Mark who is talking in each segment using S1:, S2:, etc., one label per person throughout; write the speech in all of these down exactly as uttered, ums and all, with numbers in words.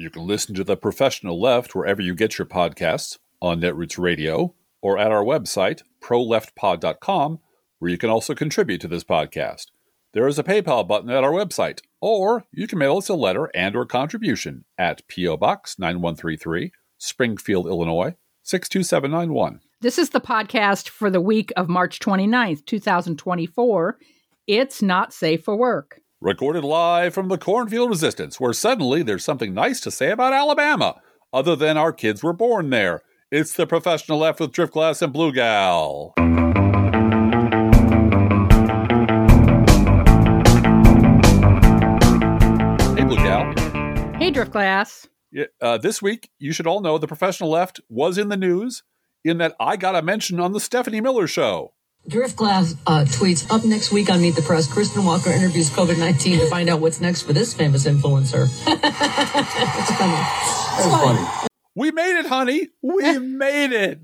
S1: You can listen to The Professional Left wherever you get your podcasts, on Netroots Radio, or at our website, pro left pod dot com, where you can also contribute to this podcast. There is a PayPal button at our website, or you can mail us a letter and or contribution at P O. Box nine one three three, Springfield, Illinois, six two seven nine one.
S2: This is the podcast for the week of March twenty-ninth, twenty twenty-four. It's Not Safe for Work.
S1: Recorded live from the Cornfield Resistance, where suddenly there's something nice to say about Alabama, other than our kids were born there. It's The Professional Left with Driftglass and Blue Gal. Hey, Blue Gal.
S2: Hey, Driftglass.
S1: Yeah, uh, this week, you should all know The Professional Left was in the news in that I got a mention on the Stephanie Miller Show.
S3: Driftglass uh, tweets, up next week on Meet the Press, Kristen Walker interviews COVID nineteen to find out what's next for this famous influencer. It's funny.
S1: It's funny. We made it, honey. We made it.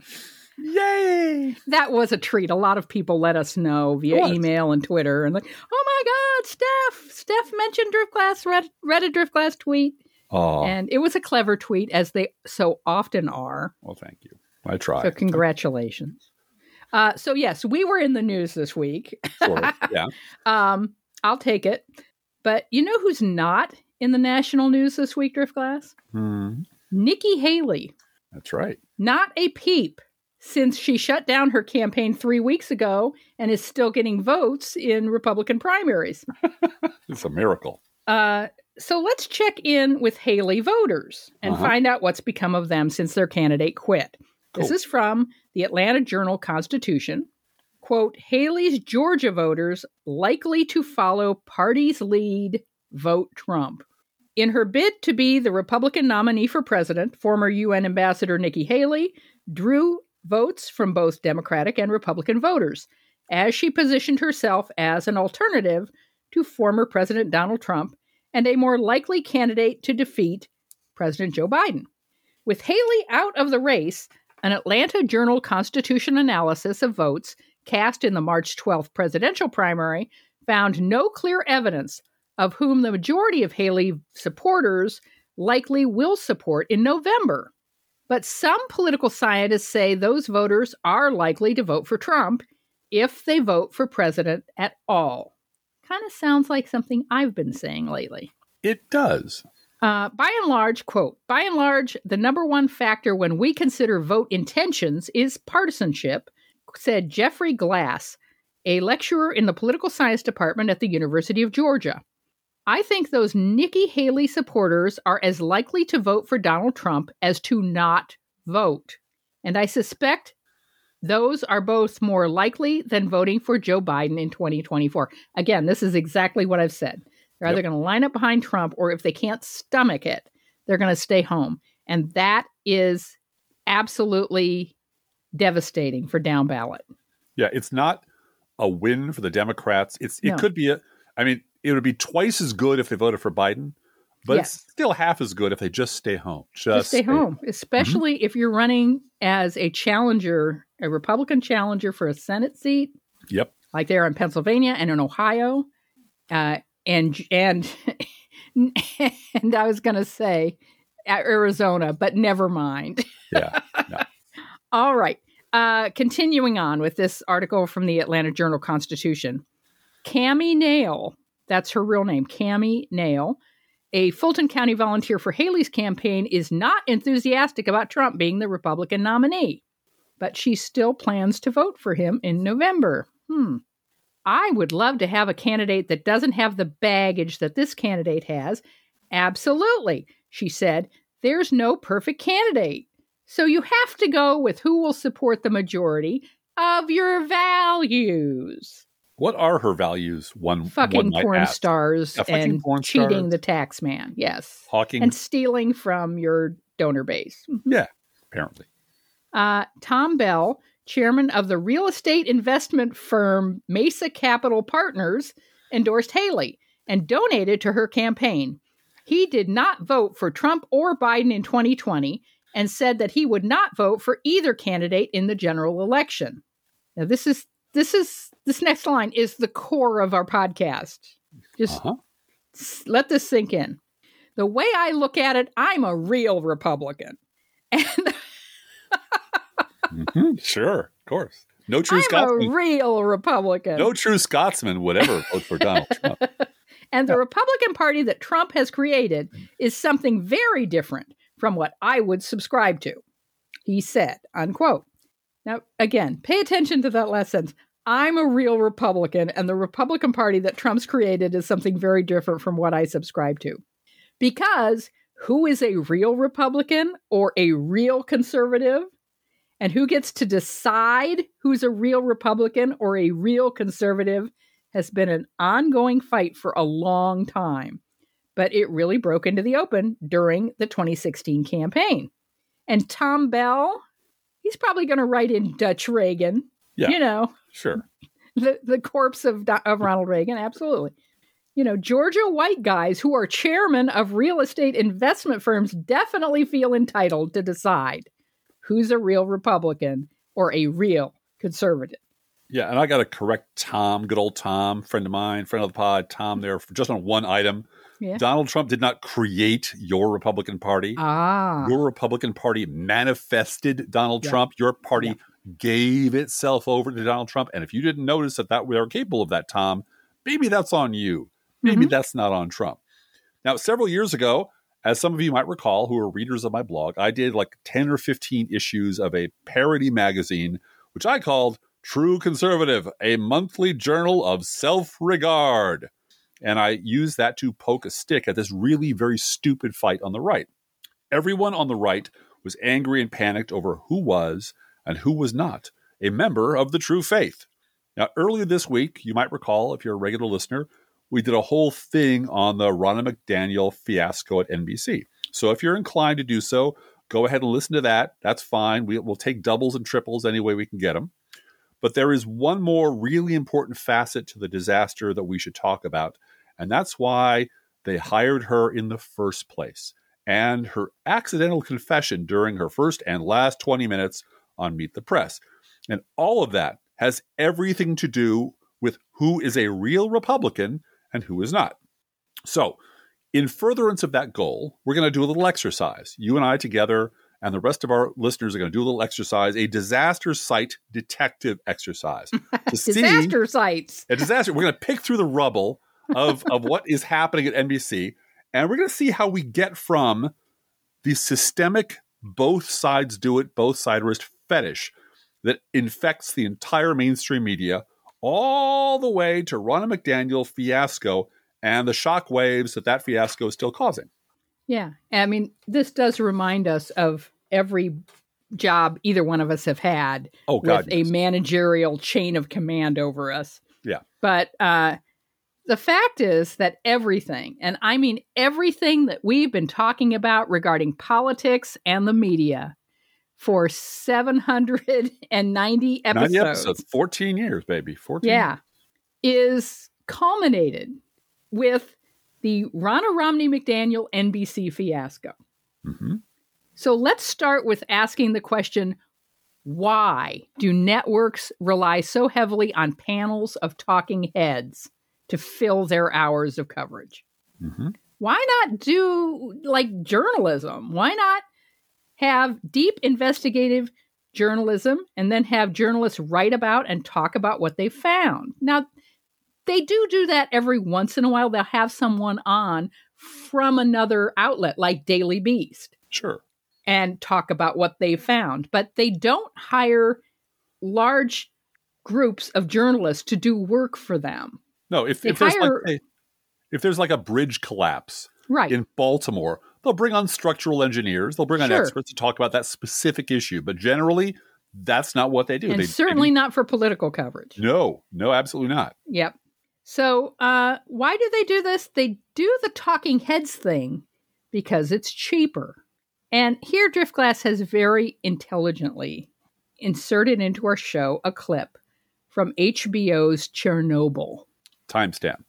S1: Yay.
S2: That was a treat. A lot of people let us know via email and Twitter. And like, oh my God, Steph. Steph mentioned Driftglass, read, read a Driftglass tweet.
S1: Oh.
S2: And it was a clever tweet, as they so often are.
S1: Well, thank you. I tried.
S2: So congratulations. Uh, so, yes, we were in the news this week.
S1: Sort of, yeah.
S2: um, I'll take it. But you know who's not in the national news this week, Driftglass?
S1: Hmm.
S2: Nikki Haley.
S1: That's right.
S2: Not a peep, since she shut down her campaign three weeks ago and is still getting votes in Republican primaries.
S1: It's a miracle.
S2: Uh, so let's check in with Haley voters and uh-huh. find out what's become of them since their candidate quit. Cool. This is from the Atlanta Journal-Constitution. Quote, Haley's Georgia voters likely to follow party's lead, vote Trump. In her bid to be the Republican nominee for president, former U N Ambassador Nikki Haley drew votes from both Democratic and Republican voters as she positioned herself as an alternative to former President Donald Trump and a more likely candidate to defeat President Joe Biden. With Haley out of the race, an Atlanta Journal-Constitution analysis of votes cast in the March twelfth presidential primary found no clear evidence of whom the majority of Haley supporters likely will support in November. But some political scientists say those voters are likely to vote for Trump if they vote for president at all. Kind of sounds like something I've been saying lately.
S1: It does.
S2: Uh, by and large, quote, by and large, the number one factor when we consider vote intentions is partisanship, said Jeffrey Glass, a lecturer in the political science department at the University of Georgia. I think those Nikki Haley supporters are as likely to vote for Donald Trump as to not vote. And I suspect those are both more likely than voting for Joe Biden in twenty twenty-four. Again, this is exactly what I've said. They're either yep. going to line up behind Trump, or if they can't stomach it, they're going to stay home. And that is absolutely devastating for down ballot.
S1: Yeah, it's not a win for the Democrats. It's It
S2: no.
S1: could be, a. I mean, it would be twice as good if they voted for Biden, but yes. it's still half as good if they just stay home. Just,
S2: just stay, stay home, home. Especially
S1: mm-hmm.
S2: if you're running as a challenger, a Republican challenger for a Senate seat.
S1: Yep.
S2: Like there in Pennsylvania and in Ohio. Uh, and, and, and I was going to say Arizona, but never mind.
S1: Yeah. No.
S2: All right. Uh, continuing on with this article from the Atlanta Journal-Constitution. Cammie Nail, that's her real name, Cammie Nail, a Fulton County volunteer for Haley's campaign, is not enthusiastic about Trump being the Republican nominee, but she still plans to vote for him in November. Hmm. I would love to have a candidate that doesn't have the baggage that this candidate has. Absolutely, she said. There's no perfect candidate. So you have to go with who will support the majority of your values.
S1: What are her values? One
S2: fucking
S1: one
S2: porn
S1: ask.
S2: stars
S1: yeah,
S2: and
S1: porn
S2: cheating
S1: stars.
S2: the tax man. Yes.
S1: Hawking.
S2: And stealing from your donor base.
S1: Yeah, apparently.
S2: Uh, Tom Bell, chairman of the real estate investment firm Mesa Capital Partners, endorsed Haley and donated to her campaign. He did not vote for Trump or Biden in twenty twenty and said that he would not vote for either candidate in the general election. Now, this is this is this next line is the core of our podcast. Just
S1: uh-huh.
S2: let this sink in. the way I look at it, I'm a real Republican. And
S1: mm-hmm. Sure, of course. No true
S2: I'm
S1: Scotsman.
S2: a real Republican.
S1: No true Scotsman would ever vote for Donald Trump.
S2: And the Republican Party that Trump has created is something very different from what I would subscribe to, he said, unquote. Now, again, pay attention to that last sentence. I'm a real Republican, and the Republican Party that Trump's created is something very different from what I subscribe to. Because who is a real Republican or a real conservative? And who gets to decide who's a real Republican or a real conservative has been an ongoing fight for a long time. But it really broke into the open during the twenty sixteen campaign. And Tom Bell, he's probably going to write in Dutch Reagan.
S1: Yeah,
S2: you know,
S1: sure.
S2: The, the corpse of, of Ronald Reagan, absolutely. You know, Georgia white guys who are chairmen of real estate investment firms definitely feel entitled to decide who's a real Republican or a real conservative.
S1: Yeah, and I got to correct Tom, good old Tom, friend of mine, friend of the pod, Tom there, just on one item.
S2: Yeah.
S1: Donald Trump did not create your Republican Party.
S2: Ah.
S1: Your Republican Party manifested Donald
S2: Yeah.
S1: Trump. Your party
S2: Yeah.
S1: gave itself over to Donald Trump. And if you didn't notice that, that we are capable of that, Tom, maybe that's on you. Maybe
S2: Mm-hmm.
S1: that's not on Trump. Now, several years ago, as some of you might recall who are readers of my blog, I did like ten or fifteen issues of a parody magazine, which I called True Conservative, a monthly journal of self-regard. And I used that to poke a stick at this really very stupid fight on the right. Everyone on the right was angry and panicked over who was and who was not a member of the true faith. Now, earlier this week, you might recall, if you're a regular listener, we did a whole thing on the Ronna McDaniel fiasco at N B C. So if you're inclined to do so, go ahead and listen to that. That's fine. We, we'll take doubles and triples any way we can get them. But there is one more really important facet to the disaster that we should talk about, and that's why they hired her in the first place, and her accidental confession during her first and last twenty minutes on Meet the Press. And all of that has everything to do with who is a real Republican and who is not. So, in furtherance of that goal, we're going to do a little exercise. You and I together, and the rest of our listeners are going to do a little exercise, a disaster site detective exercise. To
S2: Disaster
S1: see
S2: sites.
S1: a disaster. We're going to pick through the rubble of, of what is happening at N B C, and we're going to see how we get from the systemic both sides do it, both siderist fetish that infects the entire mainstream media all the way to Ronna McDaniel fiasco and the shockwaves that that fiasco is still causing.
S2: Yeah. I mean, this does remind us of every job either one of us have had
S1: Oh, God,
S2: with
S1: yes.
S2: a managerial chain of command over us.
S1: Yeah.
S2: But uh, the fact is that everything, and I mean everything that we've been talking about regarding politics and the media for seven hundred ninety episodes.
S1: ninety episodes, fourteen years, baby. fourteen
S2: Yeah. Is culminated with the Ronna Romney McDaniel N B C fiasco.
S1: Mm-hmm.
S2: So let's start with asking the question, why do networks rely so heavily on panels of talking heads to fill their hours of coverage?
S1: Mm-hmm.
S2: Why not do like journalism? Why not have deep investigative journalism and then have journalists write about and talk about what they found? Now, they do do that every once in a while. They'll have someone on from another outlet like Daily Beast
S1: Sure.
S2: and talk about what they found. But they don't hire large groups of journalists to do work for them.
S1: No, if,
S2: They
S1: if there's
S2: hire-
S1: like a, if there's like a bridge collapse
S2: Right.
S1: in Baltimore, they'll bring on structural engineers. They'll bring on
S2: Sure.
S1: experts to talk about that specific issue. But generally, that's not what they do.
S2: and
S1: they,
S2: certainly
S1: they
S2: not for political coverage.
S1: do, no, no, absolutely not.
S2: Yep. So uh, why do they do this? They do the talking heads thing because it's cheaper. And here Driftglass has very intelligently inserted into our show a clip from H B O's Chernobyl.
S1: Timestamp.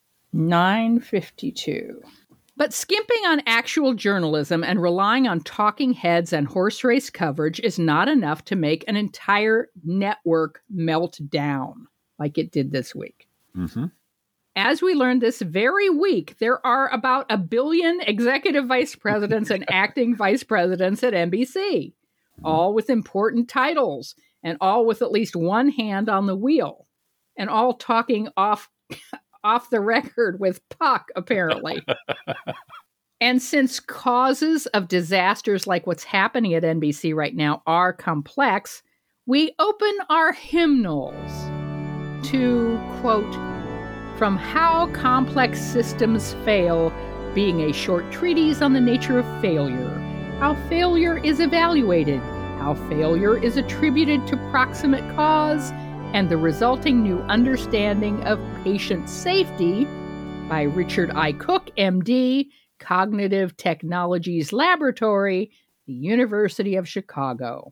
S2: nine fifty-two. But skimping on actual journalism and relying on talking heads and horse race coverage is not enough to make an entire network melt down like it did this week.
S1: Mm-hmm.
S2: As we learned this very week, there are about a billion executive vice presidents and acting vice presidents at N B C, all with important titles and all with at least one hand on the wheel, and all talking off, off the record with Puck, apparently. And since causes of disasters like what's happening at N B C right now are complex, we open our hymnals to, quote, "From How Complex Systems Fail, being a short treatise on the nature of failure, how failure is evaluated, how failure is attributed to proximate cause, and the resulting new understanding of patient safety," by Richard I. Cook, M D, Cognitive Technologies Laboratory, the University of Chicago.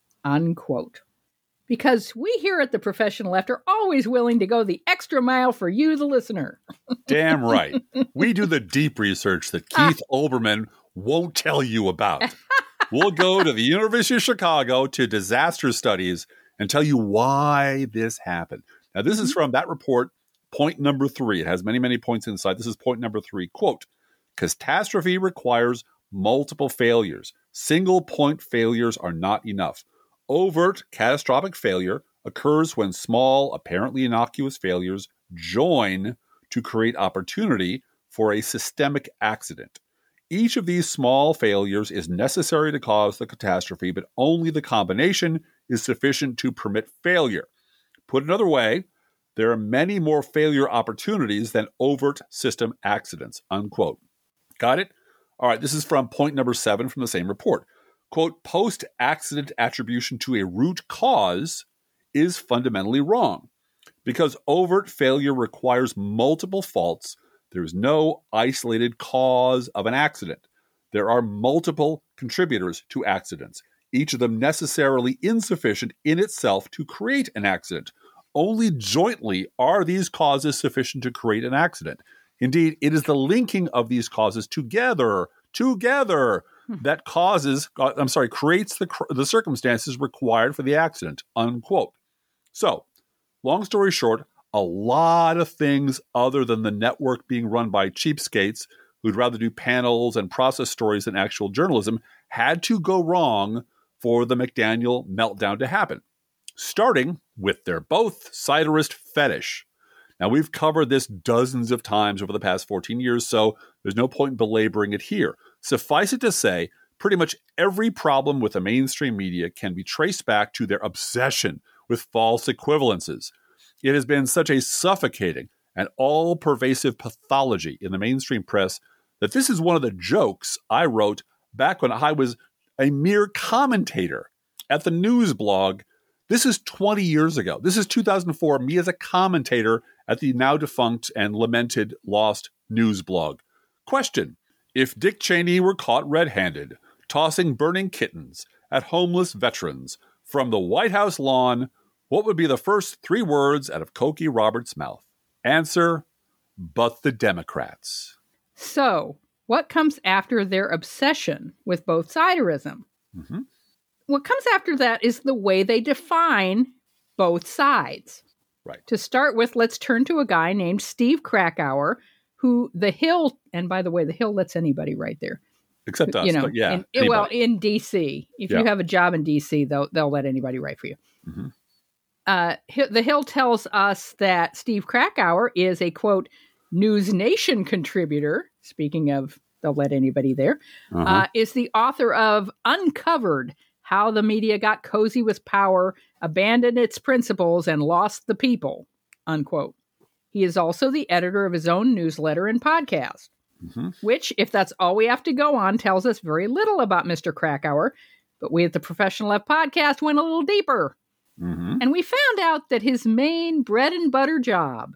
S2: Unquote. Because we here at The Professional Left are always willing to go the extra mile for you, the listener.
S1: Damn right. We do the deep research that Keith Olbermann won't tell you about. We'll go to the University of Chicago to disaster studies and tell you why this happened. Now, this is from that report, point number three. It has many, many points inside. This is point number three. Quote, "Catastrophe requires multiple failures. Single point failures are not enough. Overt catastrophic failure occurs when small, apparently innocuous failures join to create opportunity for a systemic accident. Each of these small failures is necessary to cause the catastrophe, but only the combination is sufficient to permit failure. Put another way, there are many more failure opportunities than overt system accidents." Unquote. Got it? All right, this is from point number seven from the same report. Quote, "Post-accident attribution to a root cause is fundamentally wrong. Because overt failure requires multiple faults, there is no isolated cause of an accident. There are multiple contributors to accidents, each of them necessarily insufficient in itself to create an accident. Only jointly are these causes sufficient to create an accident. Indeed, it is the linking of these causes together, together, that causes, I'm sorry, creates the the circumstances required for the accident," unquote. So, long story short, a lot of things other than the network being run by cheapskates who'd rather do panels and process stories than actual journalism had to go wrong for the McDaniel meltdown to happen, starting with their both ciderist fetish. Now, we've covered this dozens of times over the past fourteen years, so there's no point in belaboring it here. Suffice it to say, pretty much every problem with the mainstream media can be traced back to their obsession with false equivalences. It has been such a suffocating and all-pervasive pathology in the mainstream press that this is one of the jokes I wrote back when I was a mere commentator at the news blog. This is twenty years ago. This is two thousand four, me as a commentator at the now defunct and lamented lost news blog. Question: if Dick Cheney were caught red-handed, tossing burning kittens at homeless veterans from the White House lawn, what would be the first three words out of Cokie Roberts' mouth? Answer: but the Democrats.
S2: So, what comes after their obsession with both siderism?
S1: Mm-hmm.
S2: What comes after that is the way they define both sides.
S1: Right.
S2: To start with, let's turn to a guy named Steve Krakauer, who The Hill, and by the way, The Hill lets anybody write there.
S1: Except us,
S2: you know,
S1: but yeah.
S2: In, well, in D C. If
S1: yeah.
S2: you have a job in D C, they'll, they'll let anybody write for you.
S1: Mm-hmm.
S2: Uh, The Hill tells us that Steve Krakauer is a, quote, News Nation contributor, speaking of they'll let anybody there, uh-huh. uh, is the author of Uncovered, How the Media Got Cozy with Power, Abandoned Its Principles, and Lost the People, unquote. He is also the editor of his own newsletter and podcast, mm-hmm. which, if that's all we have to go on, tells us very little about Mister Krakauer. But we at the Professional Left podcast went a little deeper. Mm-hmm. And we found out that his main bread and butter job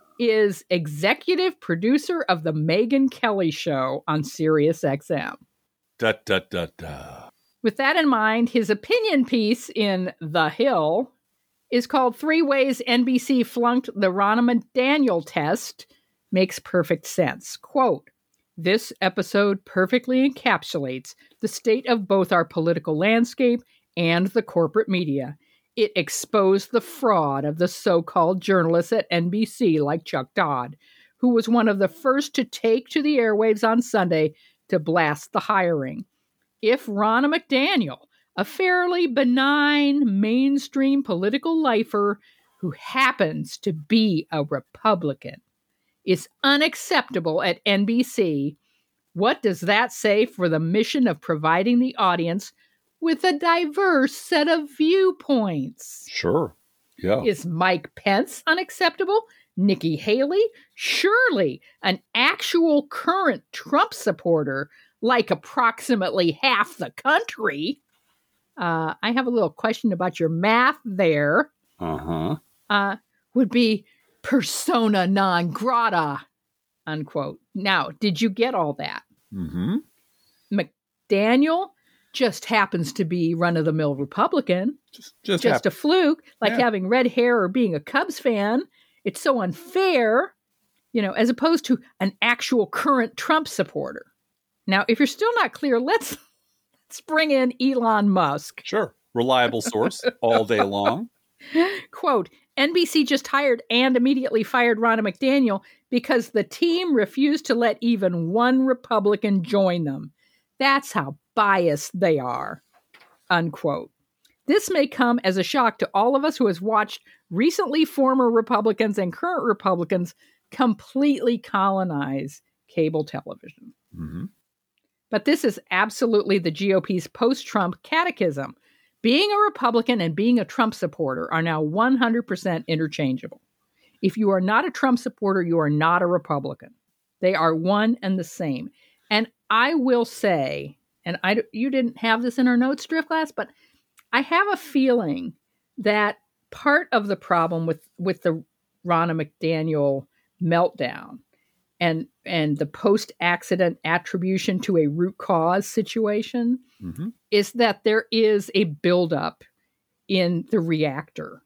S2: is executive producer of the Megyn Kelly Show on Sirius X M.
S1: Da, da, da, da.
S2: With that in mind, his opinion piece in The Hill is called Three Ways N B C Flunked the Ronna McDaniel Test. Makes perfect sense. Quote, "This episode perfectly encapsulates the state of both our political landscape and the corporate media. It exposed the fraud of the so-called journalists at N B C like Chuck Todd, who was one of the first to take to the airwaves on Sunday to blast the hiring. If Ronna McDaniel, a fairly benign mainstream political lifer who happens to be a Republican, is unacceptable at N B C, what does that say for the mission of providing the audience with a diverse set of viewpoints?
S1: Sure. Yeah.
S2: Is Mike Pence unacceptable? Nikki Haley? Surely an actual current Trump supporter, like approximately half the country. Uh, I have a little question about your math there.
S1: Uh-huh.
S2: Uh, would be persona non grata, unquote. Now, did you get all that?
S1: Mm-hmm.
S2: McDaniel just happens to be run-of-the-mill Republican.
S1: Just, just,
S2: just a fluke, like
S1: yeah.
S2: having red hair or being a Cubs fan. It's so unfair, you know, as opposed to an actual current Trump supporter. Now, if you're still not clear, let's let's bring in Elon Musk.
S1: Sure. Reliable source all day long.
S2: Quote, N B C just hired and immediately fired Ronna McDaniel because the team refused to let even one Republican join them. That's how biased they are, unquote. This may come as a shock to all of us who has watched recently former Republicans and current Republicans completely colonize cable television.
S1: Mm-hmm.
S2: But this is absolutely the G O P's post-Trump catechism. Being a Republican and being a Trump supporter are now one hundred percent interchangeable. If you are not a Trump supporter, you are not a Republican. They are one and the same. And I will say, and I, you didn't have this in our notes, Driftglass, but I have a feeling that part of the problem with, with the Ronna McDaniel meltdown and and the post-accident attribution to a root cause situation mm-hmm. is that there is a buildup in the reactor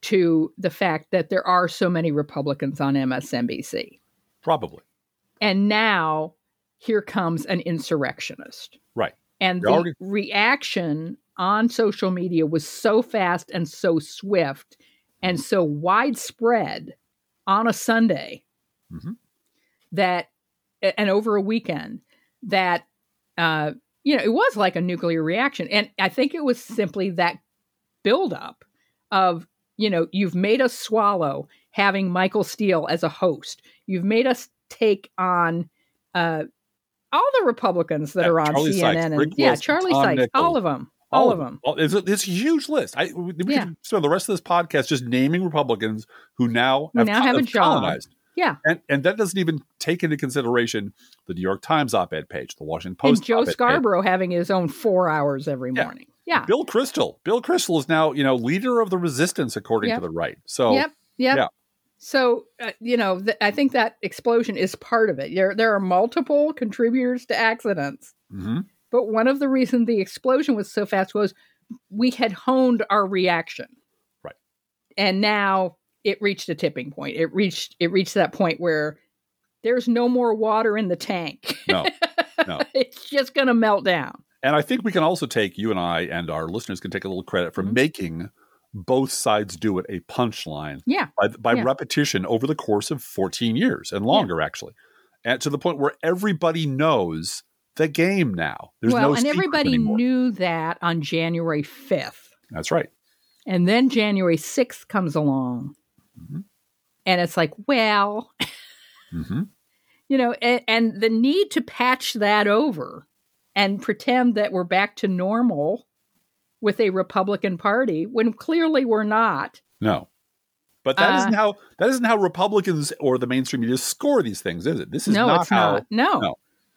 S2: to the fact that there are so many Republicans on M S N B C.
S1: Probably.
S2: And now here comes an insurrectionist.
S1: Right.
S2: And
S1: You're
S2: the
S1: already-
S2: reaction on social media was so fast and so swift and so widespread on a Sunday mm-hmm. that, and over a weekend, that, uh, you know, it was like a nuclear reaction. And I think it was simply that buildup of, you know, you've made us swallow having Michael Steele as a host. You've made us take on uh, all the Republicans that
S1: yeah,
S2: are on
S1: Charlie
S2: C N N.
S1: Sykes,
S2: and,
S1: Rick
S2: yeah,
S1: Wilson,
S2: Charlie
S1: Tom
S2: Sykes,
S1: Nichols.
S2: all of them. All, all of them.
S1: All, it's, a, it's a huge list. I, we
S2: yeah.
S1: could spend the rest of this podcast just naming Republicans who now
S2: who
S1: have,
S2: now have
S1: have
S2: a job.
S1: colonized.
S2: Yeah.
S1: And and that doesn't even take into consideration the New York Times op-ed page, the Washington Post
S2: and Joe
S1: op-ed
S2: Scarborough
S1: page.
S2: having his own four hours every
S1: Yeah.
S2: morning. Yeah.
S1: Bill Kristol. Bill Kristol is now, you know, leader of the resistance, according
S2: yep.
S1: to the right. So,
S2: yep. Yep.
S1: yeah.
S2: So, uh, you know, th- I think that explosion is part of it. There, there are multiple contributors to accidents.
S1: Mm-hmm.
S2: But one of the reasons the explosion was so fast was we had honed our reaction.
S1: Right.
S2: And now it reached a tipping point. It reached it reached that point where there's no more water in the tank.
S1: No, no.
S2: It's just going to melt down.
S1: And I think we can also take, you and I and our listeners can take a little credit for mm-hmm. making both sides do it a punchline.
S2: Yeah.
S1: By, by
S2: yeah.
S1: repetition over the course of fourteen years and longer, yeah. actually. And to the point where everybody knows the game now. There's
S2: well,
S1: no
S2: and everybody
S1: anymore.
S2: knew that on January fifth.
S1: That's right.
S2: And then January sixth comes along. Mm-hmm. And it's like, well,
S1: mm-hmm.
S2: you know, and, and the need to patch that over and pretend that we're back to normal with a Republican Party when clearly we're not.
S1: No. But that
S2: uh,
S1: isn't how that isn't how Republicans or the mainstream media score these things, is it? This is
S2: no,
S1: not
S2: it's
S1: how
S2: not. No.
S1: no.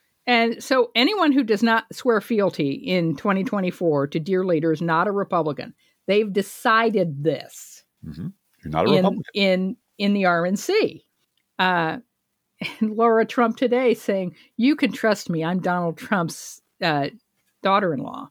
S2: And so anyone who does not swear fealty in twenty twenty-four to dear leader is not a Republican. They've decided this.
S1: Mm-hmm. You're not a
S2: in,
S1: Republican.
S2: In in the R N C. Uh, and Laura Trump today saying, you can trust me. I'm Donald Trump's uh, daughter-in-law.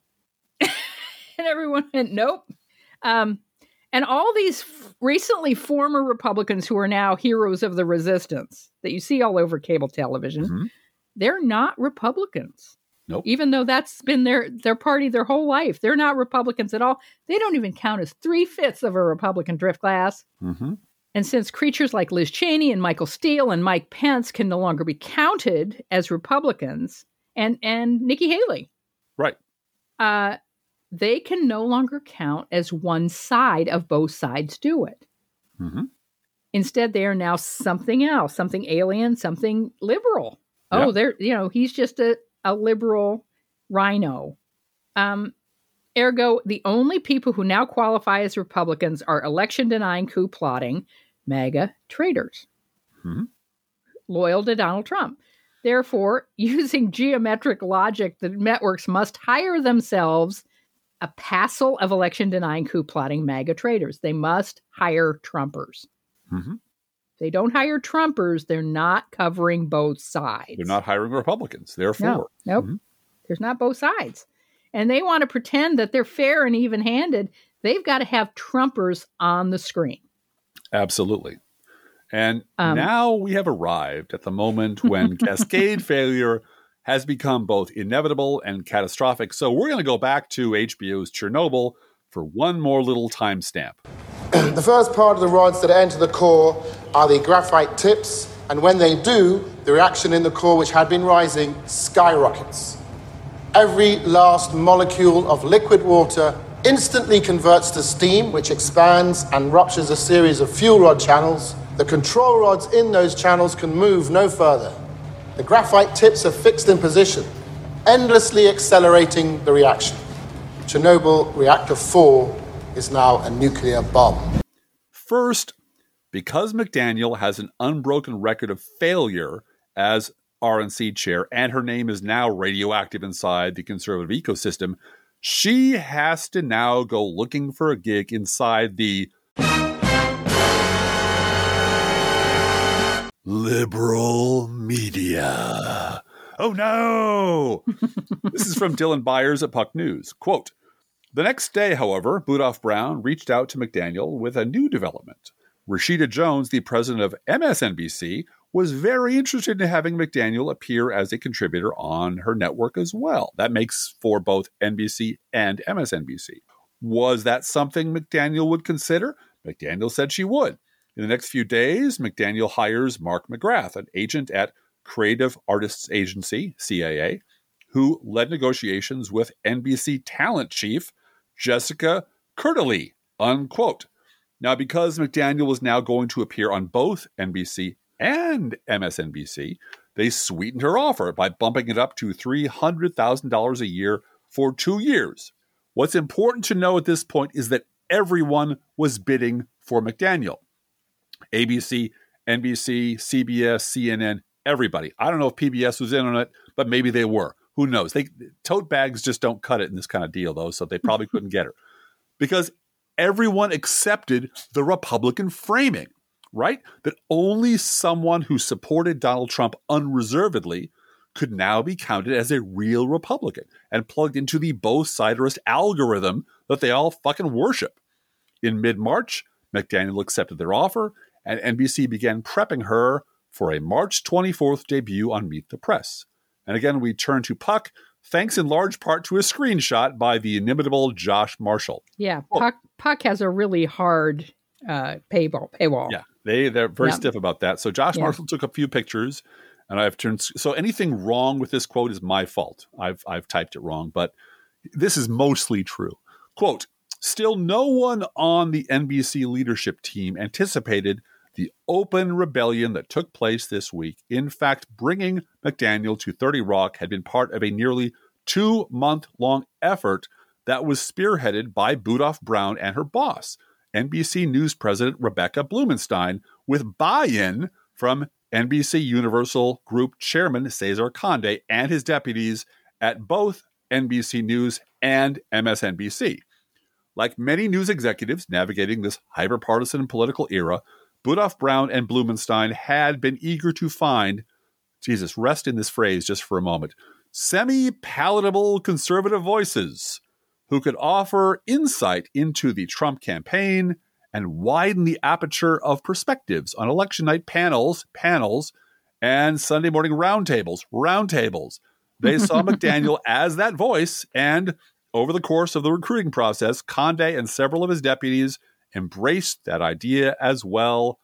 S2: And everyone went, nope. Um, and all these f- recently former Republicans who are now heroes of the resistance that you see all over cable television,
S1: mm-hmm.
S2: they're not Republicans.
S1: Nope.
S2: Even though that's been their, their party their whole life. They're not Republicans at all. They don't even count as three-fifths of a Republican drift class.
S1: Mm-hmm.
S2: And since creatures like Liz Cheney and Michael Steele and Mike Pence can no longer be counted as Republicans, and, and Nikki Haley.
S1: Right.
S2: Uh, they can no longer count as one side of both sides do it.
S1: Mm-hmm.
S2: Instead, they are now something else, something alien, something liberal. Oh,
S1: Yeah.
S2: they're, you know, he's just a, a liberal rhino. Um, ergo, the only people who now qualify as Republicans are election-denying, coup-plotting MAGA traitors,
S1: Mm-hmm.
S2: loyal to Donald Trump. Therefore, using geometric logic, the networks must hire themselves a passel of election-denying, coup-plotting MAGA traitors. They must hire Trumpers.
S1: Mm-hmm.
S2: If they don't hire Trumpers, they're not covering both sides.
S1: They're not hiring Republicans. Therefore.
S2: No, nope.
S1: Mm-hmm.
S2: There's not both sides. And they want to pretend that they're fair and even-handed. They've got to have Trumpers on the screen.
S1: Absolutely. And
S2: Um,
S1: now we have arrived at the moment when cascade failure has become both inevitable and catastrophic. So we're going to go back to H B O's Chernobyl for one more little timestamp.
S4: The first part of the rods that enter the core are the graphite tips, and when they do, the reaction in the core, which had been rising, skyrockets. Every last molecule of liquid water instantly converts to steam, which expands and ruptures a series of fuel rod channels. The control rods in those channels can move no further. The graphite tips are fixed in position, endlessly accelerating the reaction. Chernobyl Reactor four is now a nuclear bomb.
S1: First, because McDaniel has an unbroken record of failure as R N C chair, and her name is now radioactive inside the conservative ecosystem, she has to now go looking for a gig inside the liberal media. Oh no! This is from Dylan Byers at Puck News. Quote, the next day, however, Budoff Brown reached out to McDaniel with a new development. Rashida Jones, the president of M S N B C, was very interested in having McDaniel appear as a contributor on her network as well. That makes for both N B C and M S N B C. Was that something McDaniel would consider? McDaniel said she would. In the next few days, McDaniel hires Mark McGrath, an agent at Creative Artists Agency, C A A, who led negotiations with N B C talent chief Jessica Curtley, unquote. Now, because McDaniel was now going to appear on both N B C and M S N B C, they sweetened her offer by bumping it up to three hundred thousand dollars a year for two years. What's important to know at this point is that everyone was bidding for McDaniel. A B C, N B C, C B S, C N N, everybody. I don't know if P B S was in on it, but maybe they were. Who knows? They tote bags just don't cut it in this kind of deal, though, so they probably couldn't get her. Because everyone accepted the Republican framing, right? That only someone who supported Donald Trump unreservedly could now be counted as a real Republican and plugged into the both-siderist algorithm that they all fucking worship. In mid-March, McDaniel accepted their offer, and N B C began prepping her for a March twenty-fourth debut on Meet the Press. And again, we turn to Puck, thanks in large part to a screenshot by the inimitable Josh Marshall.
S2: Yeah,
S1: Oh.
S2: Puck, Puck has a really hard uh, paywall. paywall.
S1: Yeah, they, they're very
S2: Yeah.
S1: stiff about that. So Josh
S2: Yeah.
S1: Marshall took a few pictures, and I've turned... So anything wrong with this quote is my fault. I've, I've typed it wrong, but this is mostly true. Quote, still no one on the N B C leadership team anticipated the open rebellion that took place this week. In fact, bringing McDaniel to thirty Rock had been part of a nearly two-month-long effort that was spearheaded by Budoff Brown and her boss, N B C News President Rebecca Blumenstein, with buy-in from N B C Universal Group Chairman Cesar Conde and his deputies at both N B C News and M S N B C. Like many news executives navigating this hyper-partisan political era, Budoff Brown and Blumenstein had been eager to find, Jesus, rest in this phrase just for a moment, semi-palatable conservative voices who could offer insight into the Trump campaign and widen the aperture of perspectives on election night panels, panels, and Sunday morning roundtables, roundtables. They saw McDaniel as that voice, and over the course of the recruiting process, Condé and several of his deputies embraced that idea as well,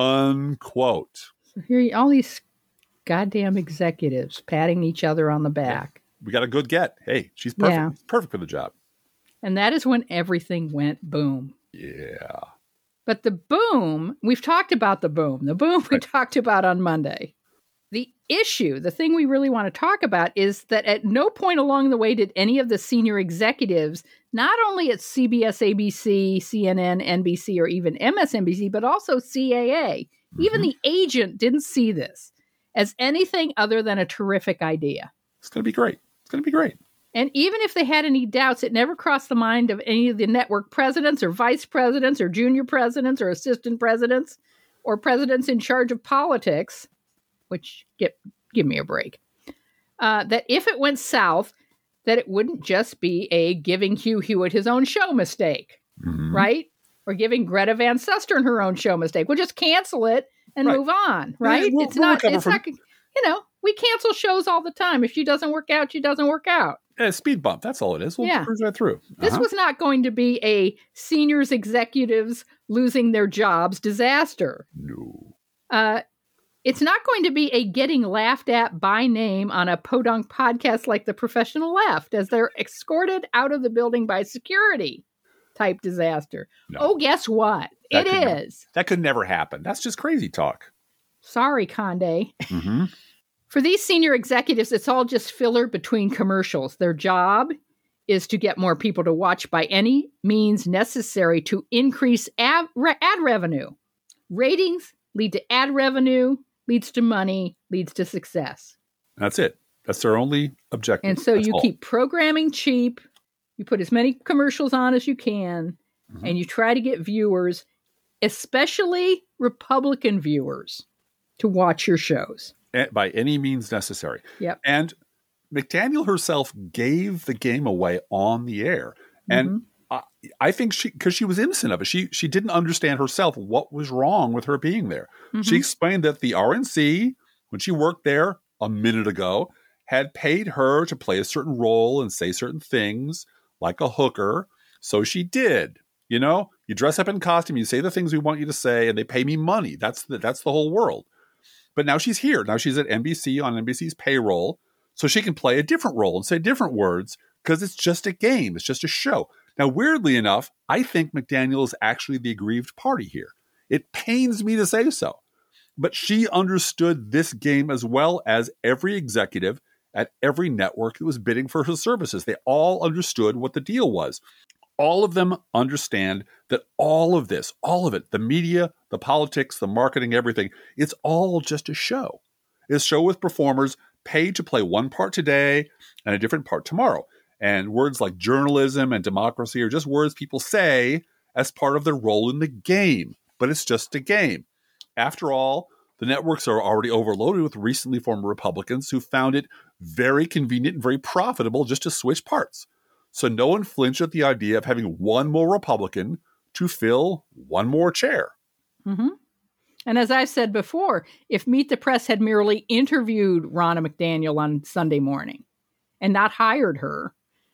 S1: unquote.
S2: So here, all these goddamn executives patting each other on the back.
S1: Yeah. We got a good get. Hey, she's perfect.
S2: Yeah.
S1: Perfect for the job.
S2: And that is when everything went boom.
S1: Yeah.
S2: But the boom, we've talked about the boom. The boom we
S1: Right.
S2: talked about on Monday. The issue, the thing we really want to talk about is that at no point along the way did any of the senior executives, not only at C B S, A B C, C N N, N B C, or even M S N B C, but also C A A, mm-hmm. even the agent didn't see this as anything other than a terrific idea.
S1: It's going to be great. It's going to be great.
S2: And even if they had any doubts, it never crossed the mind of any of the network presidents or vice presidents or junior presidents or assistant presidents or presidents in charge of politics, which, get, give me a break, uh, that if it went south, that it wouldn't just be a giving Hugh Hewitt his own show mistake, mm-hmm. right? Or giving Greta Van Susteren her own show mistake. We'll just cancel it and right. move on, right? Yeah, we'll, it's we'll not, it's from... not, you know, we cancel shows all the time. If she doesn't work out, she doesn't work out.
S1: Yeah, speed bump. That's all it is. We'll yeah. cruise right through. Uh-huh.
S2: This was not going to be a seniors executives losing their jobs disaster.
S1: No.
S2: Uh, it's not going to be a getting laughed at by name on a podunk podcast like The Professional Left as they're escorted out of the building by security type disaster. No. Oh, guess what? That it is.
S1: Never, that could never happen. That's just crazy talk.
S2: Sorry, Condé.
S1: Mm-hmm.
S2: For these senior executives, it's all just filler between commercials. Their job is to get more people to watch by any means necessary to increase ad, re- ad revenue. Ratings lead to ad revenue, leads to money, leads to success.
S1: That's it. That's their only objective.
S2: And so
S1: That's
S2: you
S1: all.
S2: keep programming cheap, you put as many commercials on as you can, mm-hmm. and you try to get viewers, especially Republican viewers, to watch your shows.
S1: By any means necessary.
S2: Yep.
S1: And McDaniel herself gave the game away on the air. And mm-hmm. I, I think she, because she was innocent of it, she she didn't understand herself what was wrong with her being there. Mm-hmm. She explained that the R N C, when she worked there a minute ago, had paid her to play a certain role and say certain things like a hooker. So she did. You know, you dress up in costume, you say the things we want you to say, and they pay me money. That's the, that's the whole world. But now she's here. Now she's at N B C on N B C's payroll. So she can play a different role and say different words because it's just a game. It's just a show. Now, weirdly enough, I think McDaniel is actually the aggrieved party here. It pains me to say so. But she understood this game as well as every executive at every network that was bidding for her services. They all understood what the deal was. All of them understand that all of this, all of it, the media, the politics, the marketing, everything, it's all just a show. It's a show with performers paid to play one part today and a different part tomorrow. And words like journalism and democracy are just words people say as part of their role in the game. But it's just a game. After all, the networks are already overloaded with recently formed Republicans who found it very convenient and very profitable just to switch parts. So no one flinched at the idea of having one more Republican to fill one more chair.
S2: Mm-hmm. And as I've said before, if Meet the Press had merely interviewed Ronna McDaniel on Sunday morning and not hired her,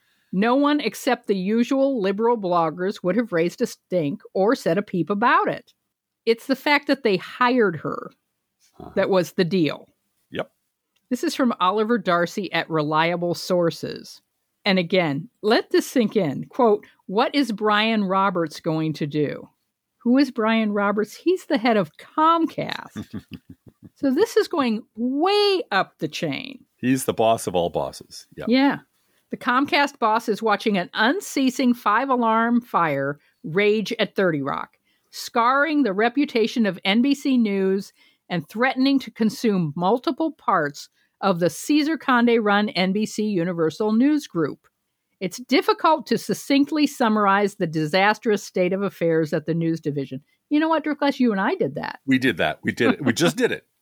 S2: no one except the usual liberal bloggers would have raised a stink or said a peep about it. It's the fact that they hired her uh-huh. that was the deal.
S1: Yep.
S2: This is from Oliver Darcy at Reliable Sources. And again, let this sink in. Quote, what is Brian Roberts going to do? Who is Brian Roberts? He's the head of Comcast. So this is going way up the chain.
S1: He's the boss of all bosses. Yep.
S2: Yeah. The Comcast boss is watching an unceasing five-alarm fire rage at thirty Rock, scarring the reputation of N B C News and threatening to consume multiple parts of the Cesar Condé-run N B C Universal News Group. It's difficult to succinctly summarize the disastrous state of affairs at the news division. You know what, Dirkles? You and I did that.
S1: We did that. We did it. We just did it.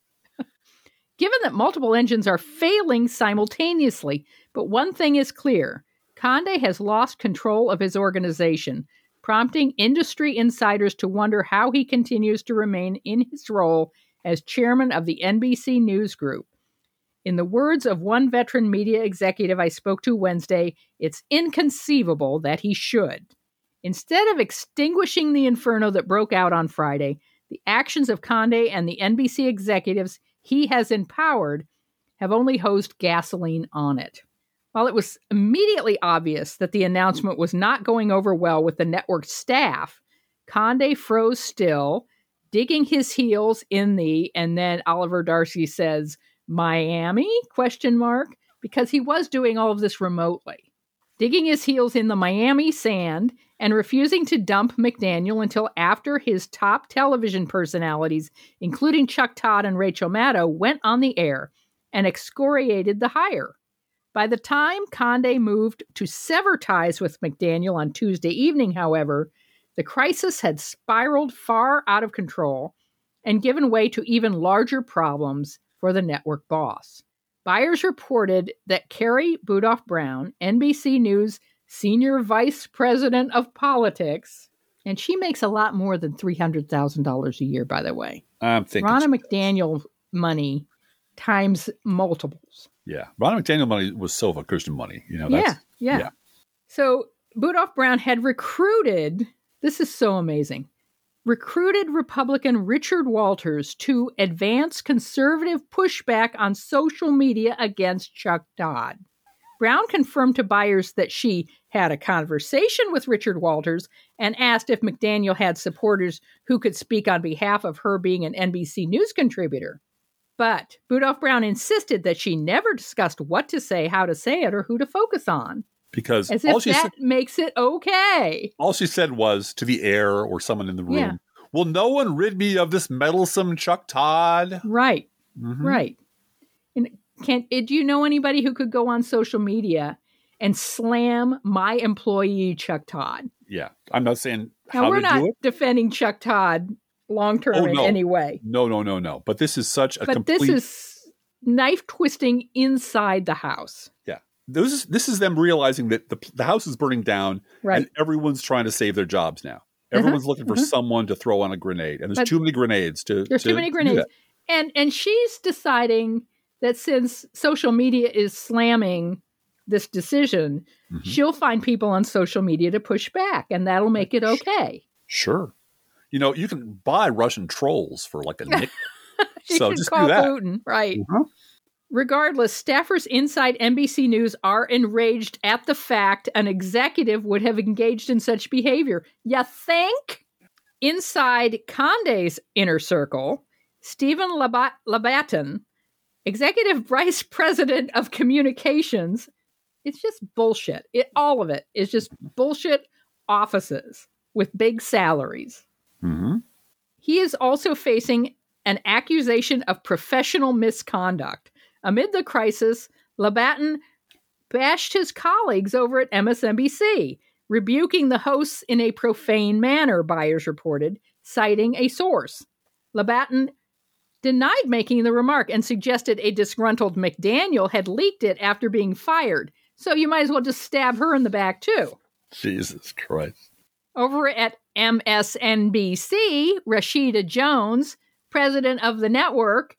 S2: Given that multiple engines are failing simultaneously, but one thing is clear. Condé has lost control of his organization, prompting industry insiders to wonder how he continues to remain in his role as chairman of the N B C News Group. In the words of one veteran media executive I spoke to Wednesday, it's inconceivable that he should. Instead of extinguishing the inferno that broke out on Friday, the actions of Conde and the N B C executives he has empowered have only hosed gasoline on it. While it was immediately obvious that the announcement was not going over well with the network staff, Conde froze still, digging his heels in the, and then Oliver Darcy says, Miami? Question mark, because he was doing all of this remotely. Digging his heels in the Miami sand and refusing to dump McDaniel until after his top television personalities, including Chuck Todd and Rachel Maddow, went on the air and excoriated the hire. By the time Conde moved to sever ties with McDaniel on Tuesday evening, however, the crisis had spiraled far out of control and given way to even larger problems for the network boss. Byers reported that Carrie Budoff Brown, N B C News Senior Vice President of Politics, and she makes a lot more than three hundred thousand dollars a year, by the way.
S1: I'm thinking
S2: Ronna McDaniel money times multiples.
S1: Yeah. Ronna McDaniel money was Silva Christian money. You know, that's,
S2: yeah, yeah,
S1: yeah.
S2: So Budoff Brown had recruited, this is so amazing, recruited Republican Richard Walters to advance conservative pushback on social media against Chuck Todd. Brown confirmed to Byers that she had a conversation with Richard Walters and asked if McDaniel had supporters who could speak on behalf of her being an N B C News contributor. But Budoff Brown insisted that she never discussed what to say, how to say it, or who to focus on.
S1: Because
S2: As
S1: all
S2: if
S1: she
S2: that
S1: said,
S2: makes it okay.
S1: all she said was to the air or someone in the room,
S2: Yeah.
S1: will no one rid me of this meddlesome Chuck Todd?
S2: Right,
S1: Mm-hmm.
S2: right. And can do you know anybody who could go on social media and slam my employee Chuck Todd?
S1: Yeah. I'm not saying
S2: Now,
S1: how
S2: we're
S1: to
S2: not
S1: do it.
S2: defending Chuck Todd long-term
S1: Oh,
S2: in
S1: no.
S2: any way.
S1: No, no, no, no. But this is such a
S2: But
S1: complete...
S2: this is knife twisting inside the house.
S1: Yeah. This is, this is them realizing that the, the house is burning down
S2: Right.
S1: and everyone's trying to save their jobs now. Everyone's looking for someone to throw on a grenade. And there's
S2: But
S1: too many grenades to
S2: There's
S1: to
S2: too many
S1: do
S2: grenades.
S1: that.
S2: And and she's deciding that since social media is slamming this decision,
S1: Mhm.
S2: she'll find people on social media to push back, and that'll make it okay.
S1: Sure. You know, you can buy Russian trolls for like a nickel.
S2: She
S1: So
S2: should
S1: just
S2: call
S1: do that.
S2: Putin, right?
S1: Uh-huh.
S2: Regardless, staffers inside N B C News are enraged at the fact an executive would have engaged in such behavior. You think? Inside Conde's inner circle, Stephen Labat- Labatten, executive vice president of communications, it's just bullshit. It, all of it is just bullshit offices with big salaries.
S1: Mm-hmm.
S2: He is also facing an accusation of professional misconduct. Amid the crisis, Labatten bashed his colleagues over at M S N B C, rebuking the hosts in a profane manner, Byers reported, citing a source. Labatten denied making the remark and suggested a disgruntled McDaniel had leaked it after being fired. So you might as well just stab her in the back, too.
S1: Jesus Christ.
S2: Over at M S N B C, Rashida Jones, president of the network,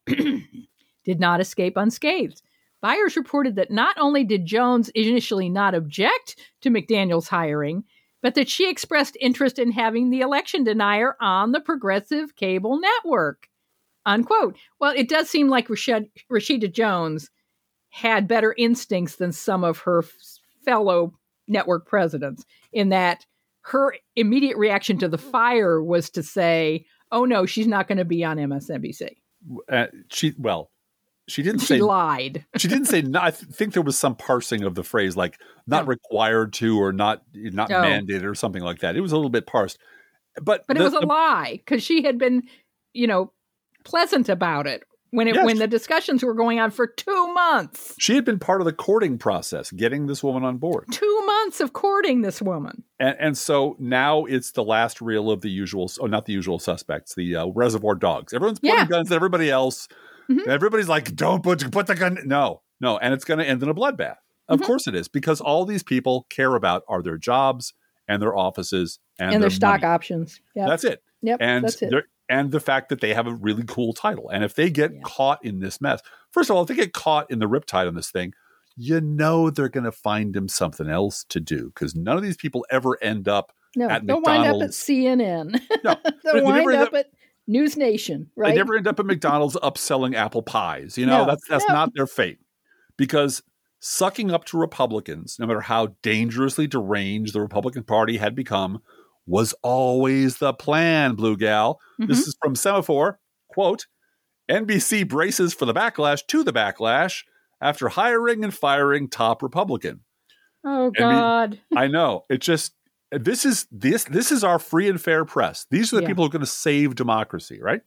S2: did not escape unscathed. Byers reported that not only did Jones initially not object to McDaniel's hiring, but that she expressed interest in having the election denier on the progressive cable network. Unquote. Well, it does seem like Rashid, Rashida Jones had better instincts than some of her f- fellow network presidents, in that her immediate reaction to the fire was to say, oh no, she's not going to be on M S N B C.
S1: Uh, she, well, she didn't
S2: She
S1: say,
S2: lied.
S1: she didn't say, no, I th- think there was some parsing of the phrase, like not
S2: No.
S1: required to, or not, not
S2: No.
S1: mandated or something like that. It was a little bit parsed, but,
S2: But
S1: the-
S2: it was a
S1: the-
S2: lie, because she had been, you know, pleasant about it when it
S1: Yes.
S2: when the discussions were going on for two months.
S1: she had been part of the courting process, getting this woman on board.
S2: Two months of courting this woman.
S1: And, and so now it's the last reel of the usual, oh, not the usual suspects, the uh, Reservoir Dogs. Everyone's pointing
S2: Yeah.
S1: guns at everybody else.
S2: Mhm.
S1: Everybody's like, don't put, put the gun. No, no. And it's going to end in a bloodbath. Of
S2: Mhm.
S1: course it is, because all these people care about are their jobs and their offices and,
S2: And, their
S1: their
S2: stock
S1: money.
S2: options. Yep.
S1: That's it.
S2: Yep.
S1: And
S2: that's it.
S1: they're- and the fact that they have a really cool title. And if they get
S2: Yeah.
S1: caught in this mess, first of all, if they get caught in the riptide on this thing, you know they're going to find him something else to do, because none of these people ever end up
S2: No,
S1: at
S2: they'll
S1: McDonald's.
S2: wind up at C N N.
S1: No,
S2: they'll
S1: they
S2: wind
S1: never end
S2: up
S1: up-
S2: at News Nation, right?
S1: They never end up at McDonald's upselling apple pies. You know,
S2: No,
S1: that's that's
S2: no.
S1: not their fate. Because sucking up to Republicans, no matter how dangerously deranged the Republican Party had become, was always the plan, Blue Gal.
S2: Mm-hmm.
S1: This is from Semaphore. Quote, N B C braces for the backlash to the backlash after hiring and firing top Republican.
S2: Oh,
S1: we-
S2: God.
S1: I know. It just, this is this this is our free and fair press. These are the
S2: Yeah.
S1: people who are going to save democracy, right?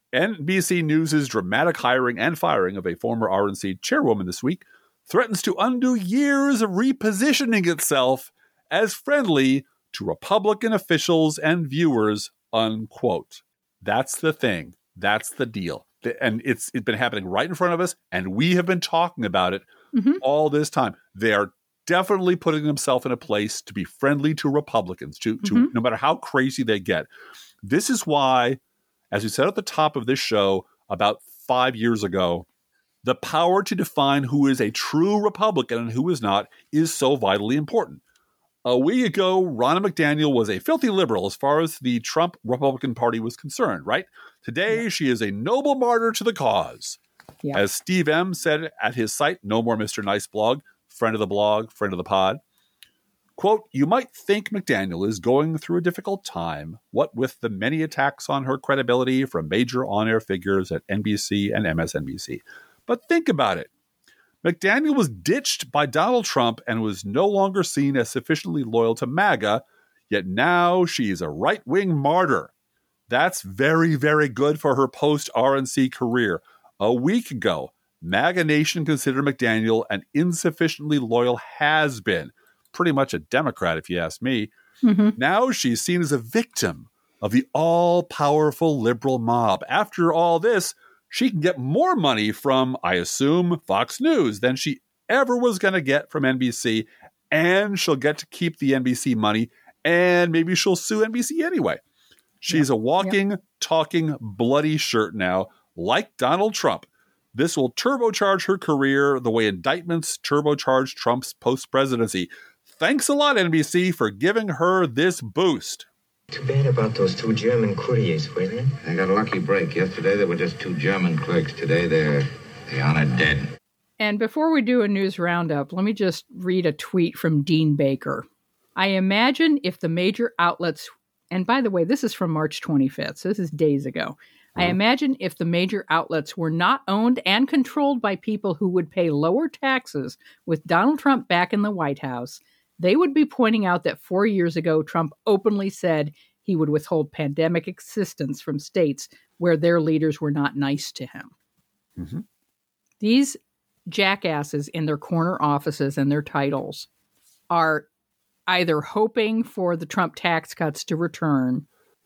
S1: N B C News' dramatic hiring and firing of a former R N C chairwoman this week threatens to undo years of repositioning itself as friendly to Republican officials and viewers, unquote. That's the thing. That's the deal. And it's it's been happening right in front of us, and we have been talking about it
S2: Mm-hmm.
S1: all this time. They are definitely putting themselves in a place to be friendly to Republicans, to, to
S2: Mhm.
S1: no matter how crazy they get. This is why, as we said at the top of this show about five years ago, the power to define who is a true Republican and who is not is so vitally important. A week ago, Ronna McDaniel was a filthy liberal as far as the Trump Republican Party was concerned, right? Today, she is a noble martyr to the cause.
S2: Yeah.
S1: As Steve M. said at his site, No More Mister Nice blog, friend of the blog, friend of the pod, quote, you might think McDaniel is going through a difficult time, what with the many attacks on her credibility from major on-air figures at N B C and M S N B C. But think about it. McDaniel was ditched by Donald Trump and was no longer seen as sufficiently loyal to MAGA, yet now she's a right-wing martyr. That's very, very good for her post-R N C career. A week ago, MAGA Nation considered McDaniel an insufficiently loyal has-been. Pretty much a Democrat, if you ask me.
S2: Mm-hmm.
S1: Now she's seen as a victim of the all-powerful liberal mob. After all this, she can get more money from, I assume, Fox News than she ever was going to get from N B C, and she'll get to keep the N B C money, and maybe she'll sue N B C anyway. She's
S2: Yeah.
S1: a walking, talking, bloody shirt now, like Donald Trump. This will turbocharge her career the way indictments turbocharged Trump's post-presidency. Thanks a lot, N B C, for giving her this boost.
S5: Too bad about those two German couriers, wasn't it?
S6: They got a lucky break. Yesterday there were just two German clerks. Today they're they on it dead.
S2: And before we do a news roundup, let me just read a tweet from Dean Baker. I imagine if the major outlets, and by the way, this is from March twenty-fifth, so this is days ago. I imagine if the major outlets were not owned and controlled by people who would pay lower taxes with Donald Trump back in the White House, they would be pointing out that four years ago, Trump openly said he would withhold pandemic assistance from states where their leaders were not nice to him.
S1: Mm-hmm.
S2: These jackasses in their corner offices and their titles are either hoping for the Trump tax cuts to return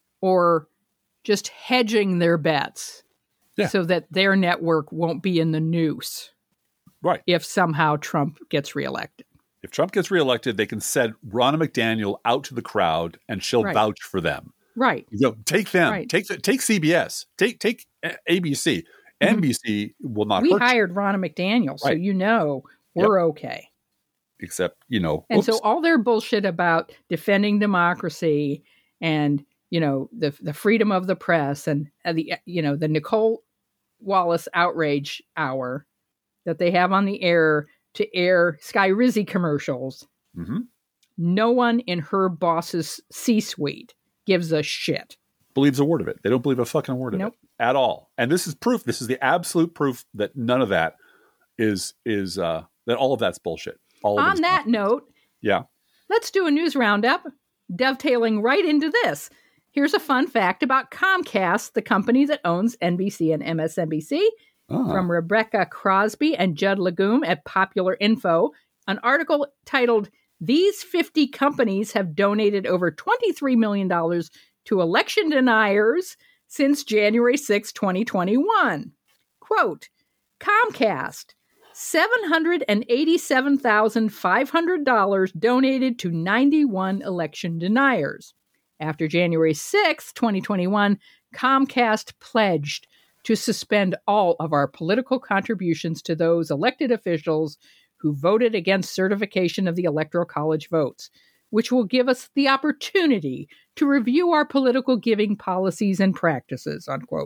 S2: or just hedging their bets
S1: Yeah.
S2: so that their network won't be in the noose
S1: Right.
S2: if somehow Trump gets reelected.
S1: If Trump gets reelected, they can send Ronna McDaniel out to the crowd, and she'll
S2: Right.
S1: vouch for them.
S2: Right.
S1: You know, take them.
S2: Right.
S1: Take the, take C B S. Take take A B C. N B C will not
S2: We
S1: hurt you,
S2: hired Ronna McDaniel, so
S1: Right.
S2: you know we're okay.
S1: except you know.
S2: And
S1: oops.
S2: so all their bullshit about defending democracy and, you know, the the freedom of the press and uh, the, you know, the Nicole Wallace outrage hour that they have on the air to air Sky Rizzi commercials,
S1: Mhm.
S2: no one in her boss's C-suite gives a shit.
S1: believes a word of it. They don't believe a fucking word of
S2: Nope.
S1: it at all. And this is proof. This is the absolute proof that none of that is is uh, that all of that's bullshit. All of it
S2: On
S1: is
S2: that note,
S1: yeah.
S2: let's do a news roundup, dovetailing right into this. Here's a fun fact about Comcast, the company that owns N B C and M S N B C,
S1: Ah.
S2: from Rebecca Crosby and Judd Legume at Popular Info. An article titled, These fifty Companies Have Donated Over twenty-three million dollars to Election Deniers Since January sixth, twenty twenty-one. Quote, Comcast, seven hundred eighty-seven thousand five hundred dollars donated to ninety-one election deniers. After January sixth, twenty twenty-one, Comcast pledged to suspend all of our political contributions to those elected officials who voted against certification of the Electoral College votes, which will give us the opportunity to review our political giving policies and practices, unquote.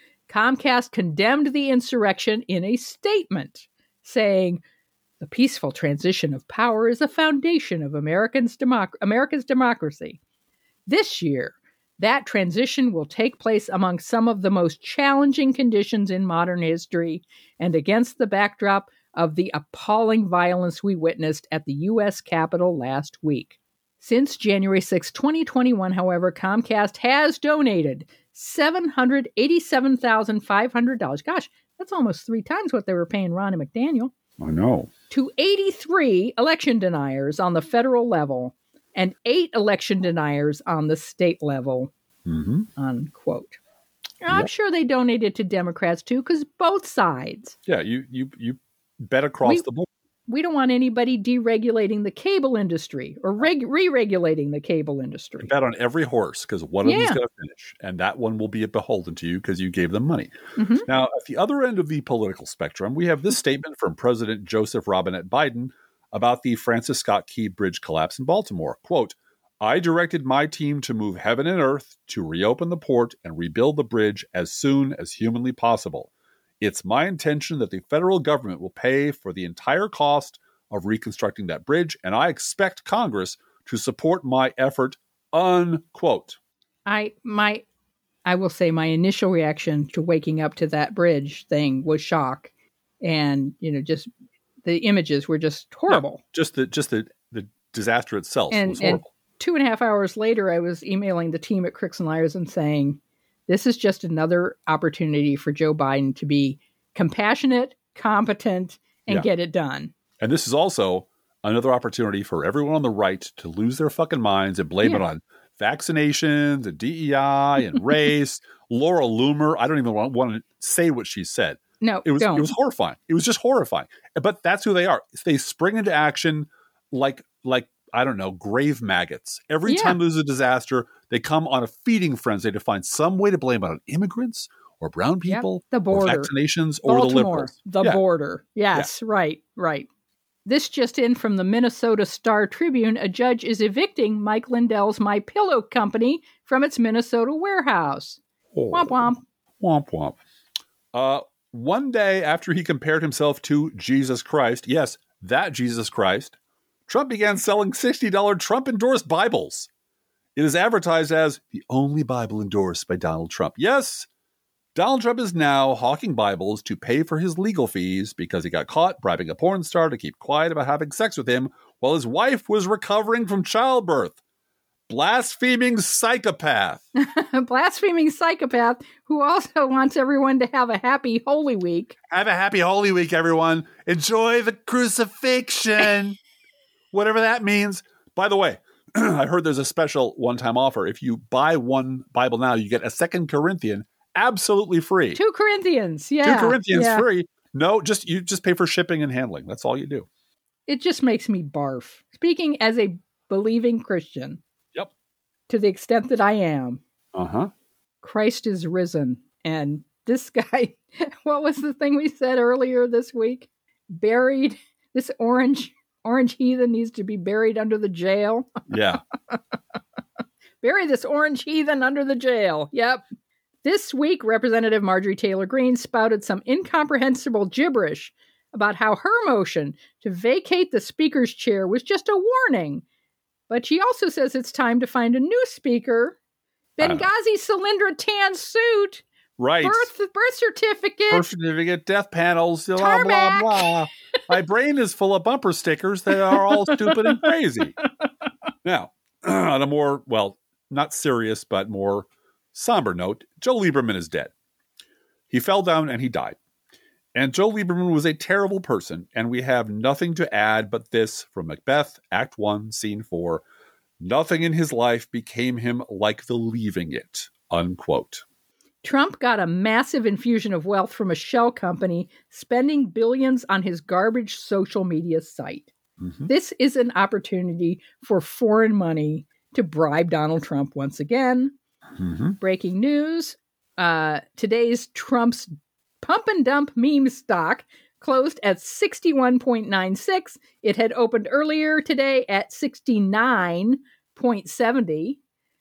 S2: Comcast condemned the insurrection in a statement, saying, the peaceful transition of power is a foundation of Americans democ- America's democracy. This year, that transition will take place among some of the most challenging conditions in modern history and against the backdrop of the appalling violence we witnessed at the U S Capitol last week. Since January sixth, twenty twenty-one, however, Comcast has donated seven hundred eighty-seven thousand five hundred dollars. Gosh, that's almost three times what they were paying Ronnie McDaniel.
S1: I know.
S2: To eighty-three election deniers on the federal level and eight election deniers on the state level,
S1: mm-hmm.
S2: unquote. I'm
S1: Yep.
S2: sure they donated to Democrats too, because both sides.
S1: Yeah, you you you bet across
S2: We-
S1: the board.
S2: We don't want anybody deregulating the cable industry or reg- re-regulating the cable industry.
S1: Bet on every horse because one of
S2: Yeah.
S1: them's going to finish, and that one will be beholden to you because you gave them money.
S2: Mhm.
S1: Now, at the other end of the political spectrum, we have this statement from President Joseph Robinette Biden about the Francis Scott Key Bridge collapse in Baltimore. Quote, I directed my team to move heaven and earth to reopen the port and rebuild the bridge as soon as humanly possible. It's my intention that the federal government will pay for the entire cost of reconstructing that bridge, and I expect Congress to support my effort, unquote.
S2: I my I will say my initial reaction to waking up to that bridge thing was shock, and you know, just the images were just horrible.
S1: Yeah, just the just the, the disaster itself
S2: and
S1: was
S2: and
S1: horrible.
S2: two and a half hours later, I was emailing the team at Cricks and Liars and saying, this is just another opportunity for Joe Biden to be compassionate, competent, and
S1: Yeah.
S2: get it done.
S1: And this is also another opportunity for everyone on the right to lose their fucking minds and blame
S2: Yeah.
S1: it on vaccinations and D E I and race. Laura Loomer, I don't even want, want to say what she said.
S2: No,
S1: It was
S2: don't.
S1: it was horrifying. It was just horrifying. But that's who they are. They spring into action like like I don't know, grave maggots. Every
S2: Yeah.
S1: time there's a disaster, they come on a feeding frenzy to find some way to blame it on immigrants or brown
S2: Yep,
S1: people,
S2: the
S1: or
S2: border.
S1: vaccinations, or the
S2: Baltimore,
S1: liberals.
S2: the
S1: Yeah.
S2: border. Yes, right, right. This just in from the Minnesota Star Tribune. A judge is evicting Mike Lindell's My Pillow company from its Minnesota warehouse.
S1: Oh.
S2: Womp womp.
S1: Womp womp. Uh, one day after he compared himself to Jesus Christ, yes, that Jesus Christ, Trump began selling sixty dollars Trump-endorsed Bibles. It is advertised as the only Bible endorsed by Donald Trump. Yes, Donald Trump is now hawking Bibles to pay for his legal fees because he got caught bribing a porn star to keep quiet about having sex with him while his wife was recovering from childbirth. Blaspheming psychopath.
S2: A blaspheming psychopath who also wants everyone to have a happy Holy Week.
S1: Have a happy Holy Week, everyone. Enjoy the crucifixion. Whatever that means. By the way, I heard there's a special one-time offer. If you buy one Bible now, you get a Second Corinthian absolutely free.
S2: Two Corinthians, yeah.
S1: Two Corinthians
S2: yeah.
S1: free. No, just you just pay for shipping and handling. That's all you do.
S2: It just makes me barf. Speaking as a believing Christian.
S1: Yep.
S2: To the extent that I am.
S1: Uh-huh.
S2: Christ is risen. And this guy, what was the thing we said earlier this week? Buried. This orange orange heathen needs to be buried under the jail.
S1: Yeah.
S2: Bury this orange heathen under the jail. Yep. This week, Representative Marjorie Taylor Greene spouted some incomprehensible gibberish about how her motion to vacate the speaker's chair was just a warning. But she also says it's time to find a new speaker. Benghazi Solyndra tan suit.
S1: Right.
S2: Birth, birth certificate.
S1: Birth certificate, death panels, blah, blah,
S2: Tarmac.
S1: blah. My brain is full of bumper stickers that are all stupid and crazy. Now, on a more, well, not serious, but more somber note, Joe Lieberman is dead. He fell down and he died. And Joe Lieberman was a terrible person, and we have nothing to add but this from Macbeth, Act one, Scene four. Nothing in his life became him like the leaving it, unquote.
S2: Trump got a massive infusion of wealth from a shell company, spending billions on his garbage social media site.
S1: Mm-hmm.
S2: This is an opportunity for foreign money to bribe Donald Trump once again.
S1: Mm-hmm.
S2: Breaking news. uh, today's Trump's pump and dump meme stock closed at sixty-one point nine six. It had opened earlier today at sixty-nine point seven zero.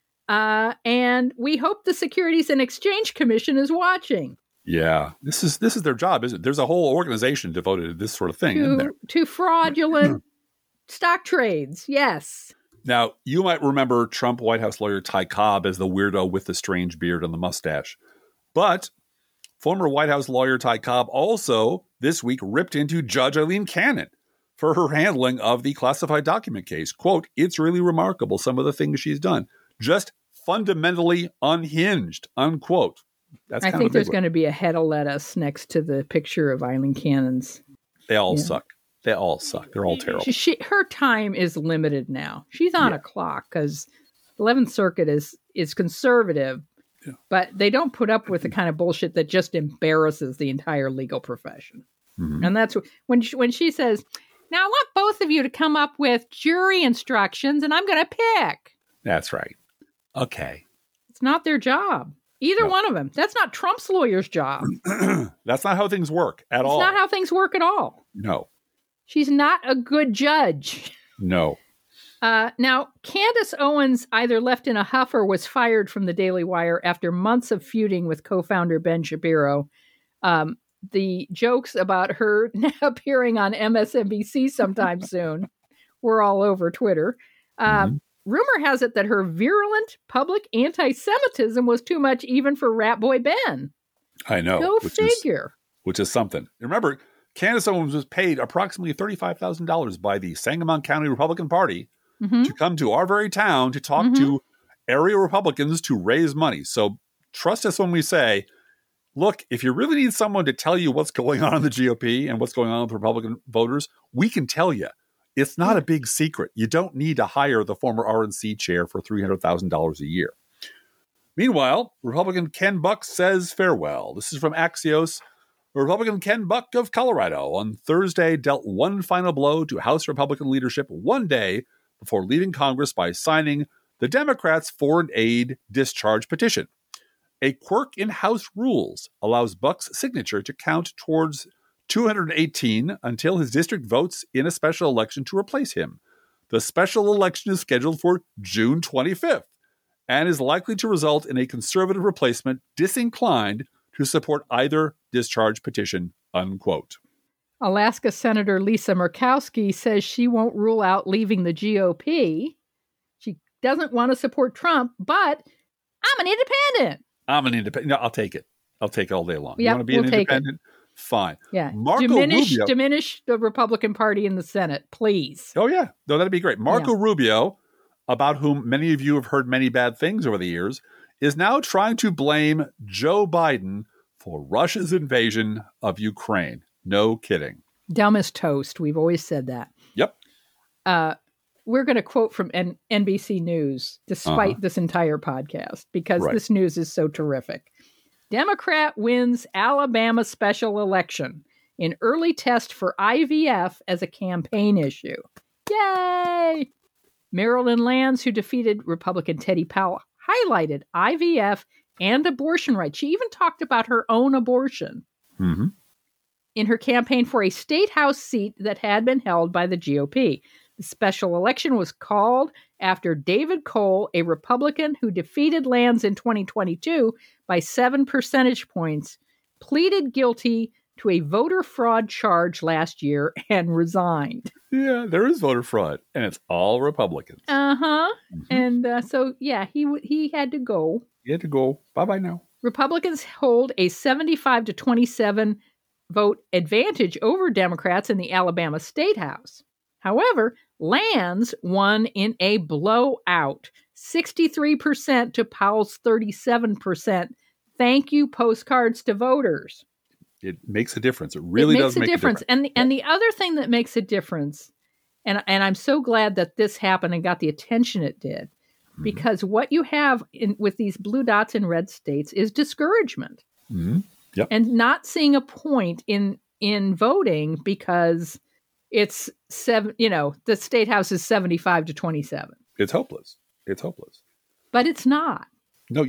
S2: Uh, and we hope the Securities and Exchange Commission is watching.
S1: Yeah, this is this is their job, isn't it? There's a whole organization devoted to this sort of thing,
S2: to,
S1: isn't there?
S2: To fraudulent stock trades, yes.
S1: Now, you might remember Trump White House lawyer Ty Cobb as the weirdo with the strange beard and the mustache. But former White House lawyer Ty Cobb also this week ripped into Judge Eileen Cannon for her handling of the classified document case. Quote, it's really remarkable, some of the things she's done. Just fundamentally unhinged, unquote. That's
S2: I
S1: kind
S2: think
S1: of
S2: there's going to be a head of lettuce next to the picture of Eileen Cannon's.
S1: They all
S2: yeah.
S1: suck. They all suck. They're all terrible.
S2: She, she, her time is limited now. She's on
S1: yeah.
S2: a clock because eleventh Circuit is is conservative, yeah. but they don't put up with the kind of bullshit that just embarrasses the entire legal profession. Mm-hmm. And that's when she, when she says, now I want both of you to come up with jury instructions and I'm going to pick.
S1: That's right. Okay.
S2: It's not their job. Either
S1: no.
S2: one of them. That's not Trump's lawyer's job.
S1: That's not how things work at
S2: it's
S1: all.
S2: It's not how things work at all.
S1: No.
S2: She's not a good judge.
S1: No.
S2: Uh, now, Candace Owens either left in a huff or was fired from the Daily Wire after months of feuding with co-founder Ben Shapiro. Um, the jokes about her appearing on M S N B C sometime soon were all over Twitter. Um, mm-hmm. Rumor has it that her virulent public anti-Semitism was too much even for Rat Boy Ben.
S1: I know.
S2: Go
S1: which
S2: figure.
S1: Is, which is something. Remember, Candace Owens was paid approximately thirty-five thousand dollars by the Sangamon County Republican Party mm-hmm. to come to our very town to talk mm-hmm. to area Republicans to raise money. So trust us when we say, look, if you really need someone to tell you what's going on in the G O P and what's going on with Republican voters, we can tell you. It's not a big secret. You don't need to hire the former R N C chair for three hundred thousand dollars a year. Meanwhile, Republican Ken Buck says farewell. This is from Axios. Republican Ken Buck of Colorado on Thursday dealt one final blow to House Republican leadership one day before leaving Congress by signing the Democrats' foreign aid discharge petition. A quirk in House rules allows Buck's signature to count towards two hundred eighteen until his district votes in a special election to replace him. The special election is scheduled for June twenty-fifth and is likely to result in a conservative replacement disinclined to support either discharge petition, unquote.
S2: Alaska Senator Lisa Murkowski says she won't rule out leaving the G O P. She doesn't want to support Trump, but I'm an independent.
S1: I'm an independent. No, I'll take it. I'll take it all day long.
S2: Yep,
S1: you want to be
S2: we'll
S1: an independent? Fine.
S2: Yeah.
S1: Marco
S2: diminish,
S1: Rubio.
S2: diminish the Republican Party in the Senate, please.
S1: Oh, yeah. No, that'd be great. Marco
S2: yeah.
S1: Rubio, about whom many of you have heard many bad things over the years, is now trying to blame Joe Biden for Russia's invasion of Ukraine. No kidding.
S2: Dumb as toast. We've always said that.
S1: Yep.
S2: Uh, we're going to quote from N- N B C News, despite uh-huh. this entire podcast, because right. this news is so terrific. Democrat wins Alabama special election in early test for I V F as a campaign issue. Yay! Marilyn Lands, who defeated Republican Teddy Powell, highlighted I V F and abortion rights. She even talked about her own abortion
S1: mm-hmm.
S2: in her campaign for a state house seat that had been held by the G O P. The special election was called after David Cole, a Republican who defeated Lands in twenty twenty-two by seven percentage points, pleaded guilty to a voter fraud charge last year and resigned.
S1: Yeah, there is voter fraud, and it's all Republicans.
S2: Uh-huh. Mm-hmm. And uh, so, yeah, he w- he had to go.
S1: He had to go. Bye-bye now.
S2: Republicans hold a seventy-five to twenty-seven vote advantage over Democrats in the Alabama State House. However, Lands won in a blowout, sixty-three percent to Powell's thirty-seven percent. Thank you, postcards to voters.
S1: It makes a difference. It really
S2: it makes
S1: does
S2: a
S1: make
S2: difference.
S1: a difference.
S2: And the, and the other thing that makes a difference, and, and I'm so glad that this happened and got the attention it did, mm-hmm. because what you have in, with these blue dots in red states is discouragement.
S1: Mm-hmm. Yep.
S2: And not seeing a point in in voting because it's seven, you know, the state house is seventy-five to twenty-seven.
S1: It's hopeless. It's hopeless.
S2: But it's not.
S1: No, you're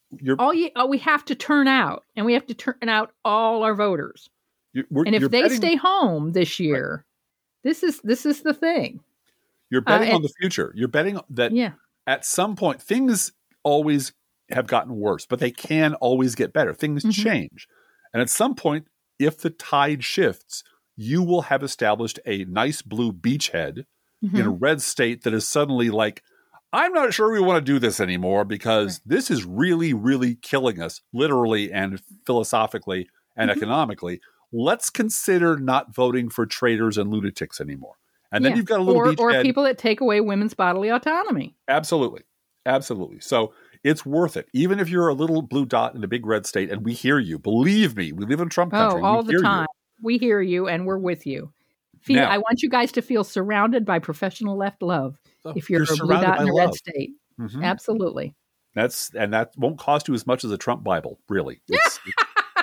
S1: you're
S2: all you, oh, we have to turn out, and we have to turn out all our voters.
S1: You're, we're,
S2: and if
S1: you're
S2: they
S1: betting,
S2: stay home this year, right. this is this is the thing.
S1: You're betting
S2: uh,
S1: on the future. You're betting that
S2: yeah.
S1: at some point things always have gotten worse, but they can always get better. Things mm-hmm. change. And at some point, if the tide shifts, you will have established a nice blue beachhead mm-hmm. in a red state that is suddenly like, I'm not sure we want to do this anymore because right. this is really, really killing us, literally and philosophically and mm-hmm. economically. Let's consider not voting for traitors and lunatics anymore. And then
S2: yeah.
S1: you've got a little
S2: or,
S1: beachhead.
S2: Or people that take away women's bodily autonomy.
S1: Absolutely. Absolutely. So it's worth it. Even if you're a little blue dot in a big red state, and we hear you. Believe me, we live in Trump country.
S2: Oh, all
S1: we
S2: the time.
S1: You.
S2: We hear you, and we're with you. Feel, now, I want you guys to feel surrounded by professional left love.
S1: Oh,
S2: if you're, you're a blue dot in a red state. Mm-hmm. Absolutely.
S1: That's And that won't cost you as much as a Trump Bible, really. It's, it's,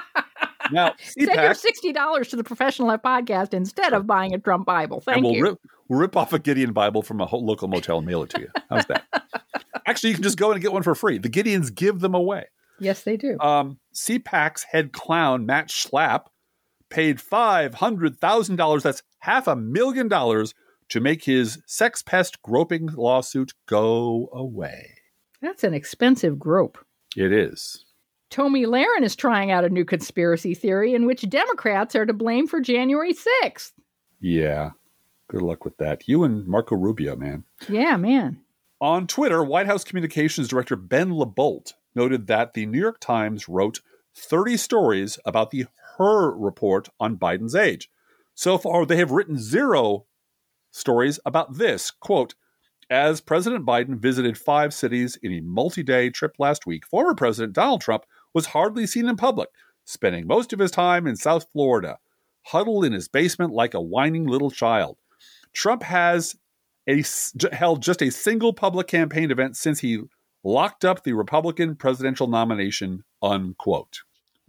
S1: now,
S2: send your sixty dollars to the Professional Left Podcast instead of buying a Trump Bible. Thank
S1: and we'll
S2: you.
S1: Rip, we'll rip off a Gideon Bible from a local motel and mail it to you. How's that? Actually, you can just go in and get one for free. The Gideons give them away.
S2: Yes, they do.
S1: Um, C PAC's head clown, Matt Schlapp, paid five hundred thousand dollars, that's half a million dollars, to make his sex pest groping lawsuit go away.
S2: That's an expensive grope.
S1: It is.
S2: Tomi Lahren is trying out a new conspiracy theory in which Democrats are to blame for January sixth.
S1: Yeah. Good luck with that. You and Marco Rubio, man.
S2: Yeah, man.
S1: On Twitter, White House Communications Director Ben LeBolt noted that the New York Times wrote thirty stories about the Hur report on Biden's age. So far, they have written zero stories about this. Quote, as President Biden visited five cities in a multi-day trip last week, former President Donald Trump was hardly seen in public, spending most of his time in South Florida, huddled in his basement like a whining little child. Trump has a, held just a single public campaign event since he locked up the Republican presidential nomination, unquote.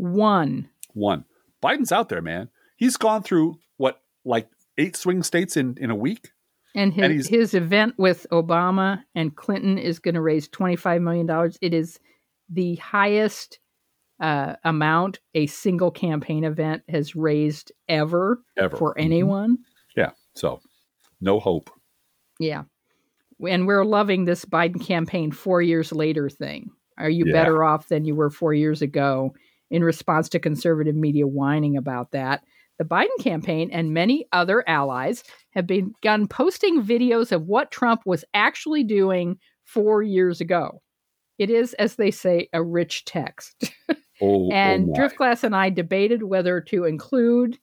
S2: One.
S1: One. Biden's out there, man. He's gone through, what, like eight swing states in, in a week?
S2: And his, and his event with Obama and Clinton is going to raise twenty-five million dollars. It is the highest uh, amount a single campaign event has raised ever,
S1: ever.
S2: for anyone.
S1: Mm-hmm. Yeah. So no hope.
S2: Yeah. And we're loving this Biden campaign four years later thing. Are you
S1: yeah.
S2: better off than you were four years ago? In response to conservative media whining about that, the Biden campaign and many other allies have begun posting videos of what Trump was actually doing four years ago. It is, as they say, a rich text.
S1: Oh,
S2: and
S1: oh
S2: Driftglass and I debated whether to include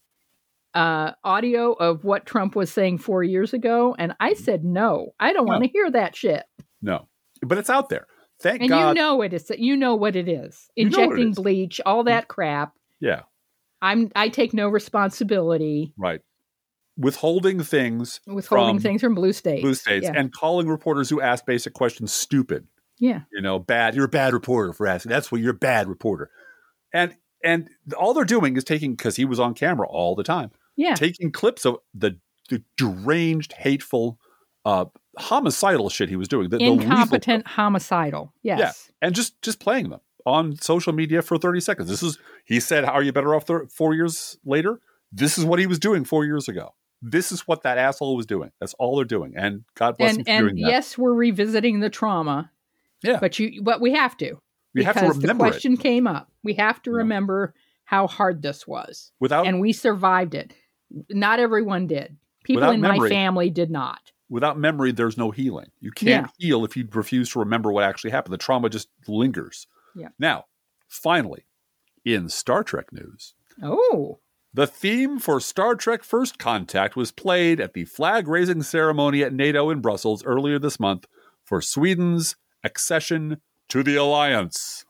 S2: uh, audio of what Trump was saying four years ago. And I said, no, I don't no. want to hear that shit.
S1: No, but it's out there. Thank
S2: and
S1: God.
S2: And you know it is. You know what it is.
S1: You
S2: Injecting
S1: it is.
S2: bleach, all that crap.
S1: Yeah.
S2: I'm. I take no responsibility.
S1: Right. Withholding things.
S2: Withholding
S1: from
S2: things from blue states.
S1: Blue states.
S2: Yeah.
S1: And calling reporters who ask basic questions stupid.
S2: Yeah.
S1: You know, bad. You're a bad reporter for asking. That's what you're a bad reporter. And and all they're doing is taking, because he was on camera all the time.
S2: Yeah.
S1: Taking clips of the, the deranged, hateful, uh, homicidal shit he was doing. The,
S2: Incompetent
S1: the
S2: homicidal. Yes.
S1: Yeah. And just, just playing them on social media for thirty seconds. This is, he said, are you better off th- four years later? This is what he was doing four years ago. This is what that asshole was doing. That's all they're doing. And God bless
S2: and,
S1: him for
S2: and
S1: doing that.
S2: Yes, we're revisiting the trauma.
S1: Yeah.
S2: But you, but we have to.
S1: We have to remember
S2: because the question
S1: it.
S2: came up. We have to
S1: Yeah.
S2: remember how hard this was.
S1: Without,
S2: and we survived it. Not everyone did. People in memory, my family did not.
S1: Without memory, there's no healing. You can't
S2: Yeah.
S1: heal if you refuse to remember what actually happened. The trauma just lingers.
S2: Yeah.
S1: Now, finally, in Star Trek news.
S2: Oh.
S1: The theme for Star Trek First Contact was played at the flag-raising ceremony at NATO in Brussels earlier this month for Sweden's accession to the Alliance.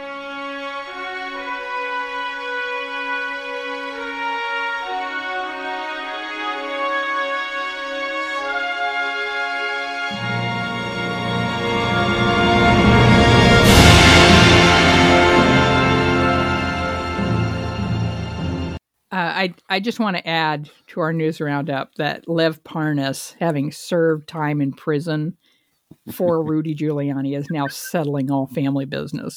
S2: Uh, I I just want to add to our news roundup that Lev Parnas, having served time in prison for Rudy Giuliani, is now settling all family business.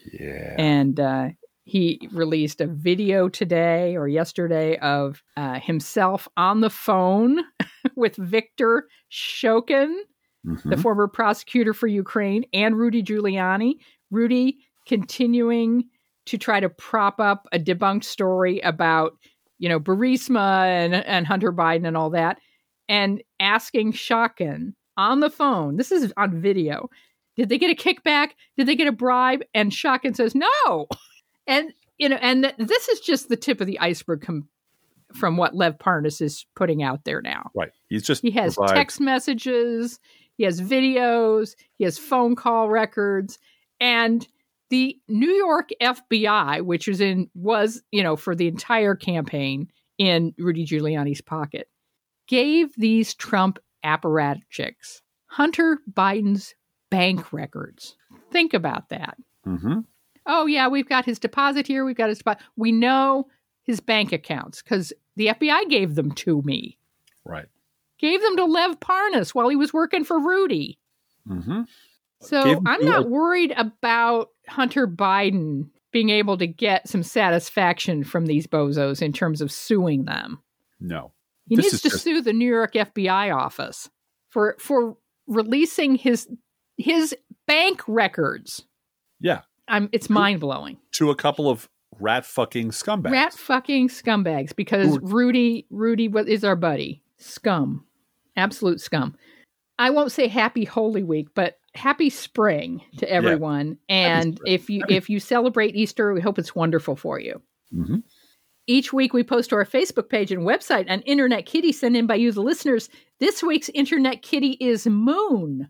S1: Yeah.
S2: And uh, he released a video today or yesterday of uh, himself on the phone with Viktor Shokin, mm-hmm. the former prosecutor for Ukraine, and Rudy Giuliani. Rudy continuing to try to prop up a debunked story about, you know, Burisma and, and Hunter Biden and all that, and asking Shokin on the phone, this is on video, did they get a kickback? Did they get a bribe? And Shokin says, no. And, you know, and th- this is just the tip of the iceberg com- from what Lev Parnas is putting out there now.
S1: Right. He's just,
S2: he has provides- text messages, he has videos, he has phone call records, and the New York F B I, which was in, was, you know, for the entire campaign in Rudy Giuliani's pocket, gave these Trump apparatchiks Hunter Biden's bank records. Think about that.
S1: Mm-hmm.
S2: Oh, yeah, we've got his deposit here. We've got his deposit. We know his bank accounts because the F B I gave them to me.
S1: Right.
S2: Gave them to Lev Parnas while he was working for Rudy.
S1: Mm-hmm.
S2: So I'm not worried about Hunter Biden being able to get some satisfaction from these bozos in terms of suing them.
S1: No.
S2: He
S1: this
S2: needs to just... sue the New York F B I office for for releasing his his bank records.
S1: Yeah.
S2: I'm, it's mind-blowing.
S1: To a couple of rat-fucking scumbags.
S2: Rat-fucking scumbags, because Ooh. Rudy Rudy is our buddy. Scum. Absolute scum. I won't say happy Holy Week, but happy spring to everyone. Yeah. And if you happy. if you celebrate Easter, we hope it's wonderful for you.
S1: Mm-hmm.
S2: Each week we post to our Facebook page and website an Internet Kitty sent in by you, the listeners. This week's Internet Kitty is Moon.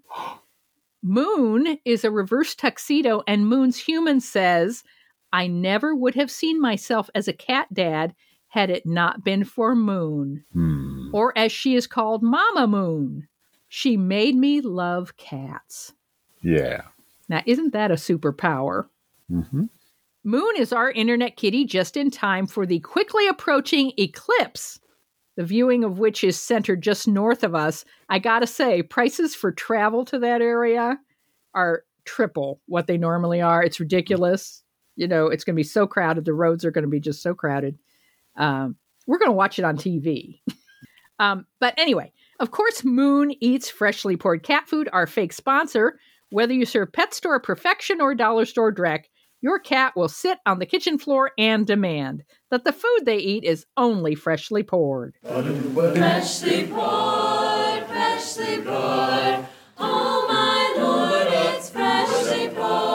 S2: Moon is a reverse tuxedo, and Moon's human says, I never would have seen myself as a cat dad had it not been for Moon.
S1: Hmm.
S2: Or as she is called, Mama Moon. She made me love cats.
S1: Yeah.
S2: Now, isn't that a superpower?
S1: Mm-hmm.
S2: Moon is our Internet Kitty just in time for the quickly approaching eclipse, the viewing of which is centered just north of us. I gotta say, prices for travel to that area are triple what they normally are. It's ridiculous. You know, it's going to be so crowded. The roads are going to be just so crowded. Um, we're going to watch it on T V. um, but anyway, of course, Moon eats freshly poured cat food, our fake sponsor. Whether you serve pet store perfection or dollar store dreck, your cat will sit on the kitchen floor and demand that the food they eat is only freshly poured.
S7: Freshly poured, freshly poured. Oh, my Lord, it's freshly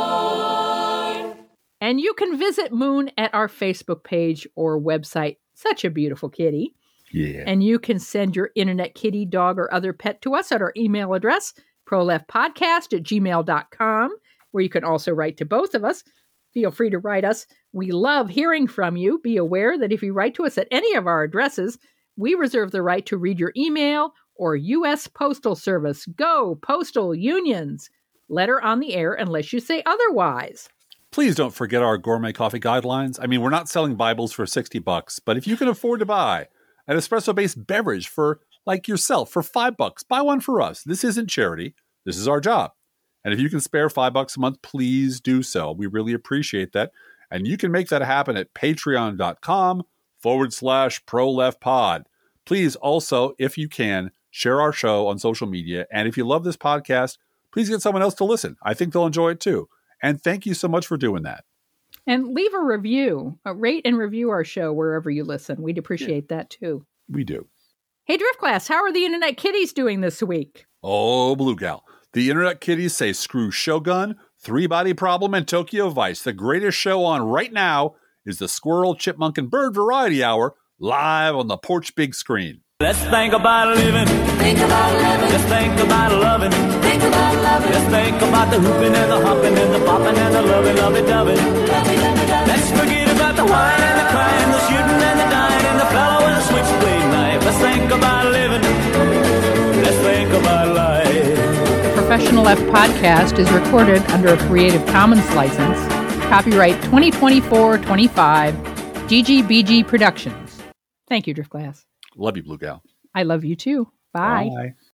S7: poured.
S2: And you can visit Moon at our Facebook page or website. Such a beautiful kitty.
S1: Yeah.
S2: And you can send your Internet Kitty, dog, or other pet to us at our email address, proleftpodcast at gmail dot com, where you can also write to both of us. Feel free to write us. We love hearing from you. Be aware that if you write to us at any of our addresses, we reserve the right to read your email or U S Postal Service. Go, Postal Unions. Letter on the air unless you say otherwise.
S1: Please don't forget our gourmet coffee guidelines. I mean, we're not selling Bibles for sixty bucks, but if you can afford to buy an espresso-based beverage for, like yourself, for five bucks, buy one for us. This isn't charity. This is our job. And if you can spare five bucks a month, please do so. We really appreciate that. And you can make that happen at patreon.com forward slash proleftpod. Please also, if you can, share our show on social media. And if you love this podcast, please get someone else to listen. I think they'll enjoy it too. And thank you so much for doing that.
S2: And leave a review, uh, rate and review our show wherever you listen. We'd appreciate yeah. that too.
S1: We do.
S2: Hey, Drift Class, how are the Internet Kitties doing this week?
S1: Oh, Blue Gal. The Internet Kitties say screw Shogun, Three Body Problem, and Tokyo Vice. The greatest show on right now is the Squirrel, Chipmunk, and Bird Variety Hour, live on the porch big screen.
S8: Let's think about living.
S7: Think about living.
S8: Let's think about loving.
S7: Think about loving.
S8: Let's think about the hooping and the hopping and the popping and the loving, loving, loving. Let's forget about the wine and the crying, the shooting and the dying, and the fellow with the switchblade knife. Let's think about living. Let's think about life.
S2: The Professional Left podcast is recorded under a Creative Commons license. Copyright twenty twenty-four twenty-five G G B G Productions. Thank you, Drift Glass.
S1: Love you, Blue Gal.
S2: I love you too. Bye.
S1: Bye.